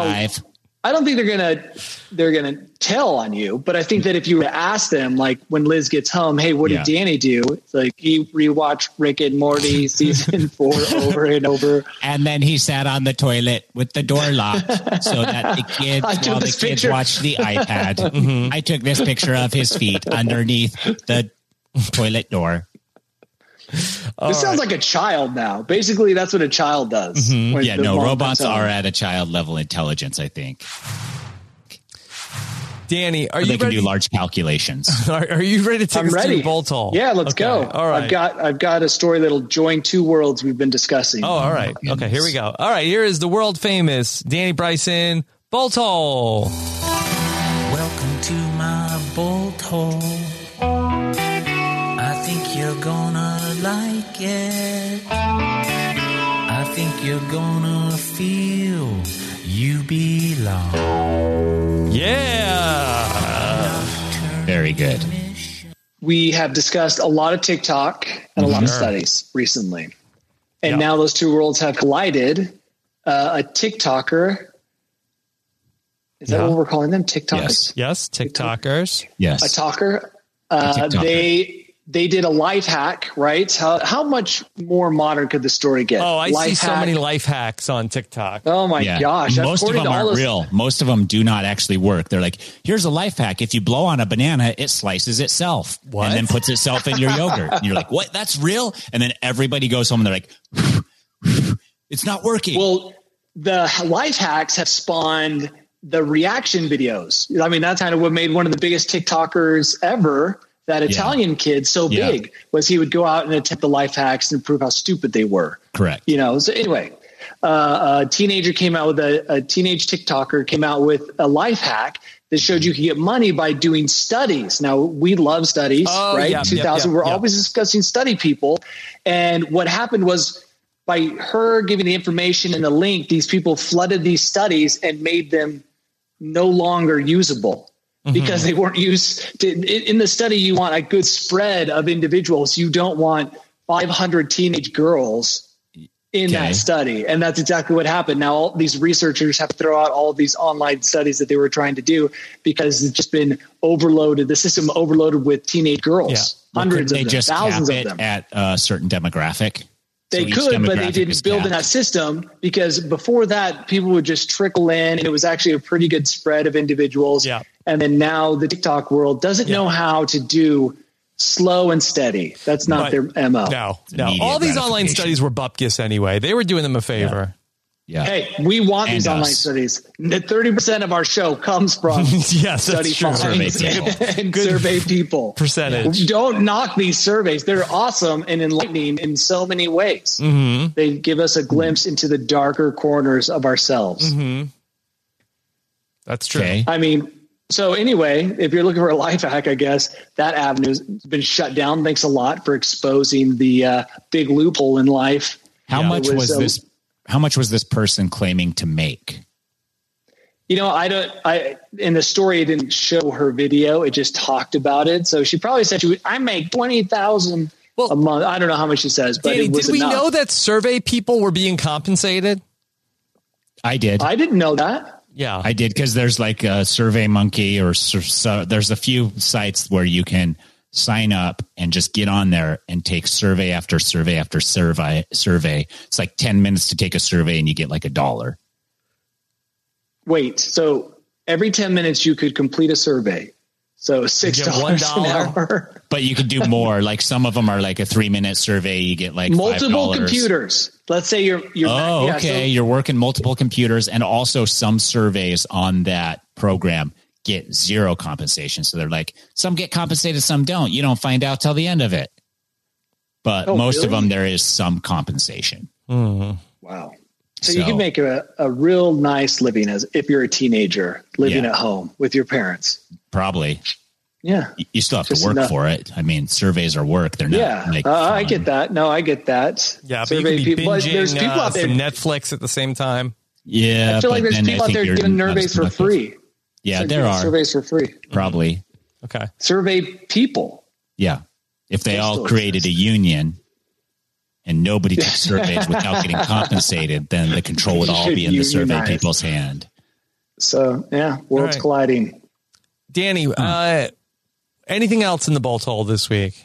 they're gonna tell on you, but I think that if you were to ask them, like when Liz gets home, hey, what did Danny do? It's like he rewatched Rick and Morty season 4 over and over. And then he sat on the toilet with the door locked so that the kids, I took while the this kids picture. watched the iPad. I took this picture of his feet underneath the toilet door. This sounds like a child now. Basically, that's what a child does. when Yeah, the no, mom robots comes home. are at a child level intelligence, I think. Danny, are They you can ready? do large calculations. Are you ready to take I'm us ready. to Voltol? Yeah, let's Okay, go. All right. I've got a story that'll join two worlds we've been discussing. Oh, all right. Okay, here we go. All right, here is the world famous Danny Bryson Voltol. Welcome to my bolt hole. I think you're gonna like it. I think you're gonna feel you belong. Yeah. Very good. We have discussed a lot of TikTok and a lot of studies recently. And now those two worlds have collided. A TikToker, is that what we're calling them? TikTokers? Yes. Yes, TikTokers. Yes. A talker. TikToker. They did a life hack, right? How much more modern could the story get? Oh, I see Life so hack. many life hacks on TikTok. Oh my gosh! Most of According them to all aren't those- real. Most of them do not actually work. They're like, here's a life hack. If you blow on a banana, it slices itself What? and then puts itself in your yogurt. And you're like, what? That's real? And then everybody goes home and they're like, it's not working. Well, the life hacks have spawned the reaction videos. I mean, that's kind of what made one of the biggest TikTokers ever. That Italian kid so big was he would go out and attempt the life hacks and prove how stupid they were. Correct. You know. So anyway, a teenager came out with a teenage TikToker came out with a life hack that showed you could get money by doing studies. Now we love studies, Oh, right? yeah, 2000, yeah, we're yeah. always discussing study people. And what happened was by her giving the information and the link, these people flooded these studies and made them no longer usable. Because they weren't used to, in the study, you want a good spread of individuals. You don't want 500 teenage girls in that study. And that's exactly what happened. Now, all these researchers have to throw out all of these online studies that they were trying to do because it's just been overloaded. The system overloaded with teenage girls, hundreds Couldn't of they them, just thousands cap of it them. at a certain demographic? They each could, but they demographic didn't is build in capped. that system, because before that, people would just trickle in, and it was actually a pretty good spread of individuals. Yeah. And then now the TikTok world doesn't know how to do slow and steady. That's not their MO. No. immediate All these online gratification. studies were bupkis anyway. They were doing them a favor. Yeah. Hey, we want these And online us. studies. 30% of our show comes from Yes, study that's true. finds Survey people. and survey people. Percentage. Don't knock these surveys. They're awesome and enlightening in so many ways. Mm-hmm. They give us a glimpse into the darker corners of ourselves. Mm-hmm. That's true. Okay. I mean, so anyway, if you're looking for a life hack, I guess that avenue's been shut down. Thanks a lot for exposing the big loophole in life. How much It was this? How much was this person claiming to make? You know, in the story, it didn't show her video. It just talked about it. So she probably said, I make $20,000 a month. I don't know how much she says, but Danny, it was did we enough. know that survey people were being compensated? I did. I didn't know that. Yeah. I did, because there's like a Survey Monkey, or there's a few sites where you can sign up and just get on there and take survey after survey after survey. It's like 10 minutes to take a survey and you get like $1. Wait, so every 10 minutes you could complete a survey. So $6 get an $1. hour. But you could do more. Like some of them are like a 3-minute survey. You get like Multiple $5. computers. Let's say you're Oh, yeah, okay. so- You're working multiple computers, and also some surveys on that program get zero compensation. So they're like, some get compensated, some don't. You don't find out till the end of it. But Oh, most of really? them, there is some compensation. Wow. So you So- can make a real nice living as if you're a teenager living Yeah. at home with your parents. Probably. Yeah. You still have Just to work enough. for it. I mean, surveys are work. They're not Yeah. like I fun. get that. No, I get that. Yeah, but Survey you could be people, but there's binging people out there. some Netflix at the same time. Yeah. I feel like but there's then I people out think there you're giving not as surveys for productive. free. Yeah, So there giving are. surveys for free. Probably. Okay. Survey people. Yeah. If they They all still created a exist. union and nobody took surveys without getting compensated, then the control would all be in the survey Unionize. people's hand. So yeah, worlds right. colliding. Danny, anything else in the bolt hole this week?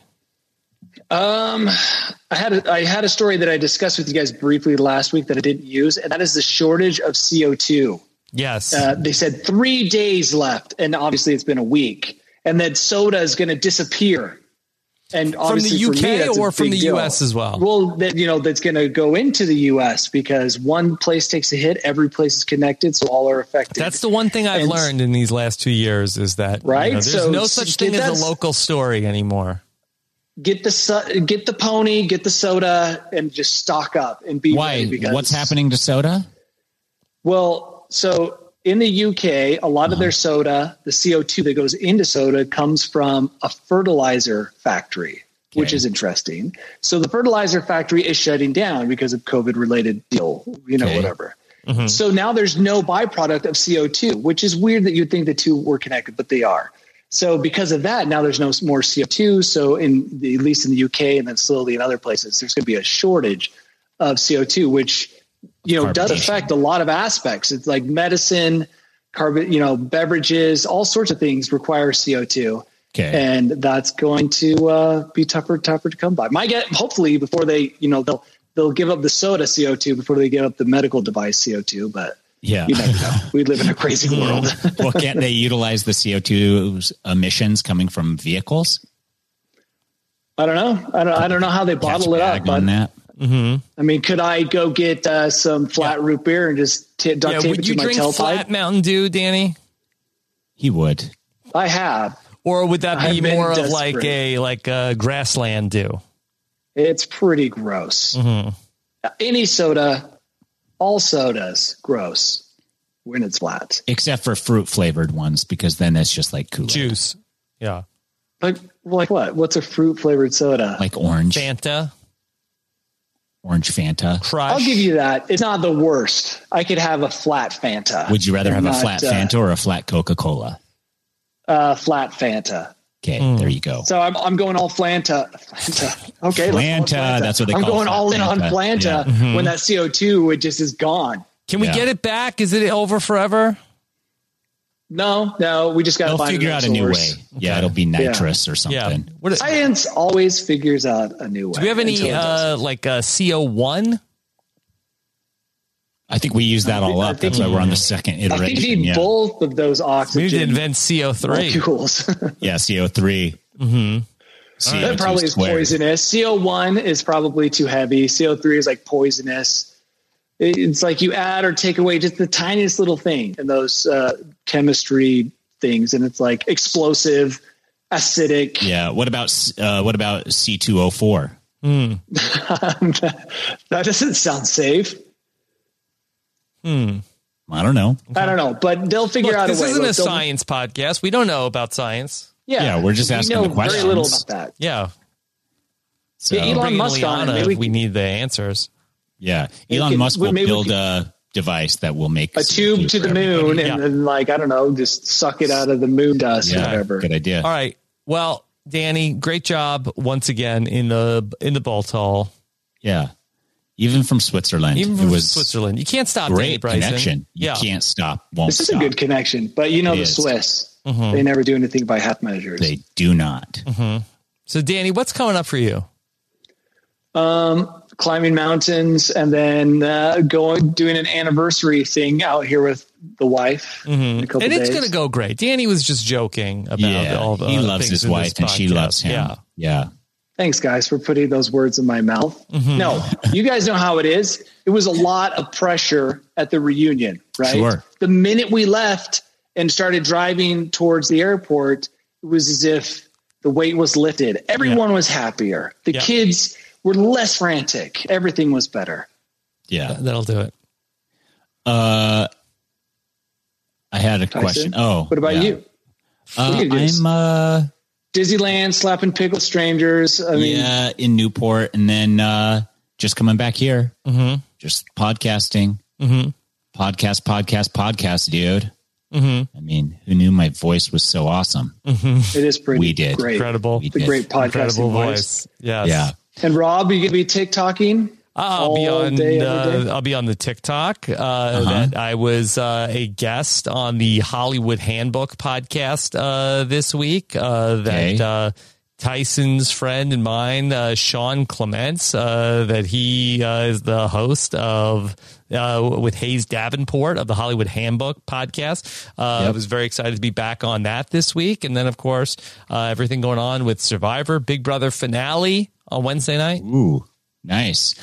I had a story that I discussed with you guys briefly last week that I didn't use, and that is the shortage of CO2. Yes. They said 3 days left, and obviously it's been a week, and that soda is going to disappear. And from obviously the for me, UK that's a or from big the deal. US as well? Well, that's going to go into the US because one place takes a hit, every place is connected, so all are affected. That's the one thing I've And- learned in these last 2 years is that Right? there's So no such thing as that's- a local story anymore. Get the pony, get the soda, and just stock up and be Why? ready because What's happening to soda? Well, so in the UK, a lot of their soda, the CO2 that goes into soda comes from a fertilizer factory, which Okay. is interesting. So the fertilizer factory is shutting down because of COVID related deal, Okay. whatever. So now there's no byproduct of CO2, which is weird that you'd think the two were connected, but they are. So because of that, now there's no more CO2. So at least in the UK and then slowly in other places, there's going to be a shortage of CO2, which does Carbonation. affect a lot of aspects. It's like medicine, beverages, all sorts of things require CO2. Okay. And that's going to be tougher to come by. Hopefully before they, they'll give up the soda CO2 before they give up the medical device CO2. But Yeah. you never know. We live in a crazy world. Well, can't they utilize the CO2 emissions coming from vehicles? I don't know. I don't know how they Catch bottle it up. bag But on that. I mean, could I go get some flat root beer and just duct tape would it you to my drink tailpipe? flat Mountain Dew, Danny? He would. I have. Or would that be I've been more of desperate. like a grassland dew? It's pretty gross. Any soda, all sodas, gross when it's flat. Except for fruit flavored ones, because then it's just like Kool-Aid. Juice. Yeah. Like what? What's a fruit flavored soda? Like orange. Fanta. Orange Fanta. Crush. I'll give you that. It's not the worst. I could have a flat Fanta. Would you rather have a Not, flat Fanta or a flat Coca-Cola? Flat Fanta. Okay, there you go. So I'm going all Fanta. Okay, let's go Flanta, that's what they I'm call going flat all in on Fanta. Flanta when that CO2 just is gone. Can we Yeah. get it back? Is it over forever? No, we just got to They'll find figure out a new way. source. Yeah, it'll be nitrous or Yeah. something. What, Science always figures out a new way. do we have any until it doesn't. like CO1? I think we use that all I up. think That's why we're on the second I think iteration. you need Yeah. both of those We need to oxygen invent CO3. molecules. Yeah, CO3. Mm-hmm. That probably is poisonous. CO1 is probably too heavy. CO3 is like poisonous. It's like you add or take away just the tiniest little thing in those chemistry things, and it's like explosive, acidic. Yeah. What about C2O4? That doesn't sound safe. I don't know. I don't know, but they'll figure Look, out a this way. isn't a Look, they'll- science podcast. We don't know about science. Yeah, we're just asking we the know very questions. little about that. Yeah. So, Yeah, Elon Bring in Musk on it. Liana Maybe if we need the answers. yeah. We Elon can- Musk will maybe we build can- a device that will make a tube CO2 to the for moon, everybody. and Yeah. then like I don't know, just suck it out of the moon dust or Yeah, whatever. good idea. All right. Well, Danny, great job once again in the Bolt Hall. Yeah. Even from Switzerland. Even it from was Switzerland. You can't stop Danny great Bryson. connection. You Yeah. can't stop. Won't This is stop. a good connection, but you know It the is. Swiss, Mm-hmm. they never do anything by half measures. They do not. So, Danny, what's coming up for you? Climbing mountains and then doing an anniversary thing out here with the wife in a couple And it's days. going to go great. Danny was just joking about Yeah. all the He loves things his in this wife and she podcast. loves him. Yeah. Yeah. Thanks, guys, for putting those words in my mouth. Mm-hmm. No, you guys know how it is. It was a lot of pressure at the reunion, right? Sure. The minute we left and started driving towards the airport, it was as if the weight was lifted. Everyone was happier. The Yeah. kids were less frantic. Everything was better. Yeah. That'll do it. I had a question. Oh, What about yeah. you? What do you do? I'm Disneyland, slapping pickle strangers. I mean, yeah, in Newport, and then just coming back here. Mm-hmm. Just podcasting. Podcast, dude. I mean, who knew my voice was so awesome? it is pretty We did. great. Incredible. We The did. great podcasting Incredible voice. voice. Yes. Yeah. And Rob, you going to be TikToking? I'll be all on day, every day? I'll be on the TikTok. That I was a guest on the Hollywood Handbook podcast this week. That Tyson's friend and mine, Sean Clements, that he is the host of with Hayes Davenport of the Hollywood Handbook podcast. I was very excited to be back on that this week, and then of course everything going on with Survivor, Big Brother finale on Wednesday night. Ooh, nice.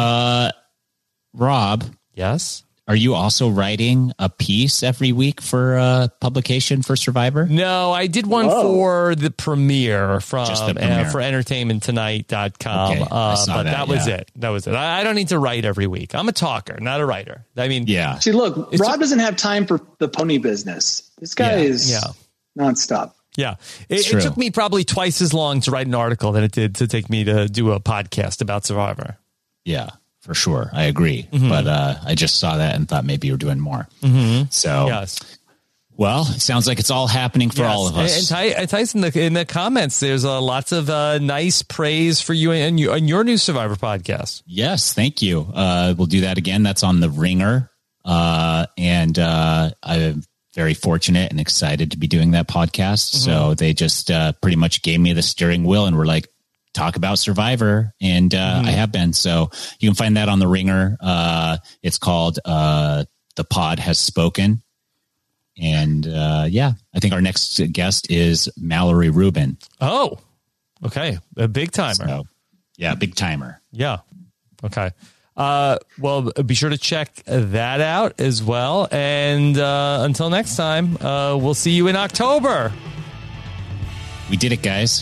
Rob, Yes. are you also writing a piece every week for publication for Survivor? No, I did one for the premiere from Just the premiere. for entertainmenttonight.com. Okay, I saw but that, that was yeah. it. That was it. I don't need to write every week. I'm a talker, not a writer. I mean, Yeah. See, look, Rob doesn't have time for the pony business. This guy is nonstop. yeah. It true. took me probably twice as long to write an article than it did to take me to do a podcast about Survivor. Yeah, for sure. I agree. But I just saw that and thought maybe you're doing more. So, Yes. well, it sounds like it's all happening for all of us. And Tyson, in the comments, there's lots of nice praise for you and your new Survivor podcast. Yes, thank you. We'll do that again. That's on the Ringer. And I'm very fortunate and excited to be doing that podcast. So they just pretty much gave me the steering wheel and were like, talk about Survivor. And I have been. So you can find that on the Ringer. It's called The Pod Has Spoken. And I think our next guest is Mallory Rubin. Oh, okay. A big timer. So, yeah, big timer. Yeah. Okay. Well, be sure to check that out as well. And until next time, we'll see you in October. We did it, guys.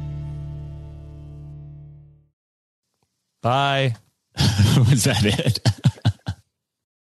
Bye. Was that it?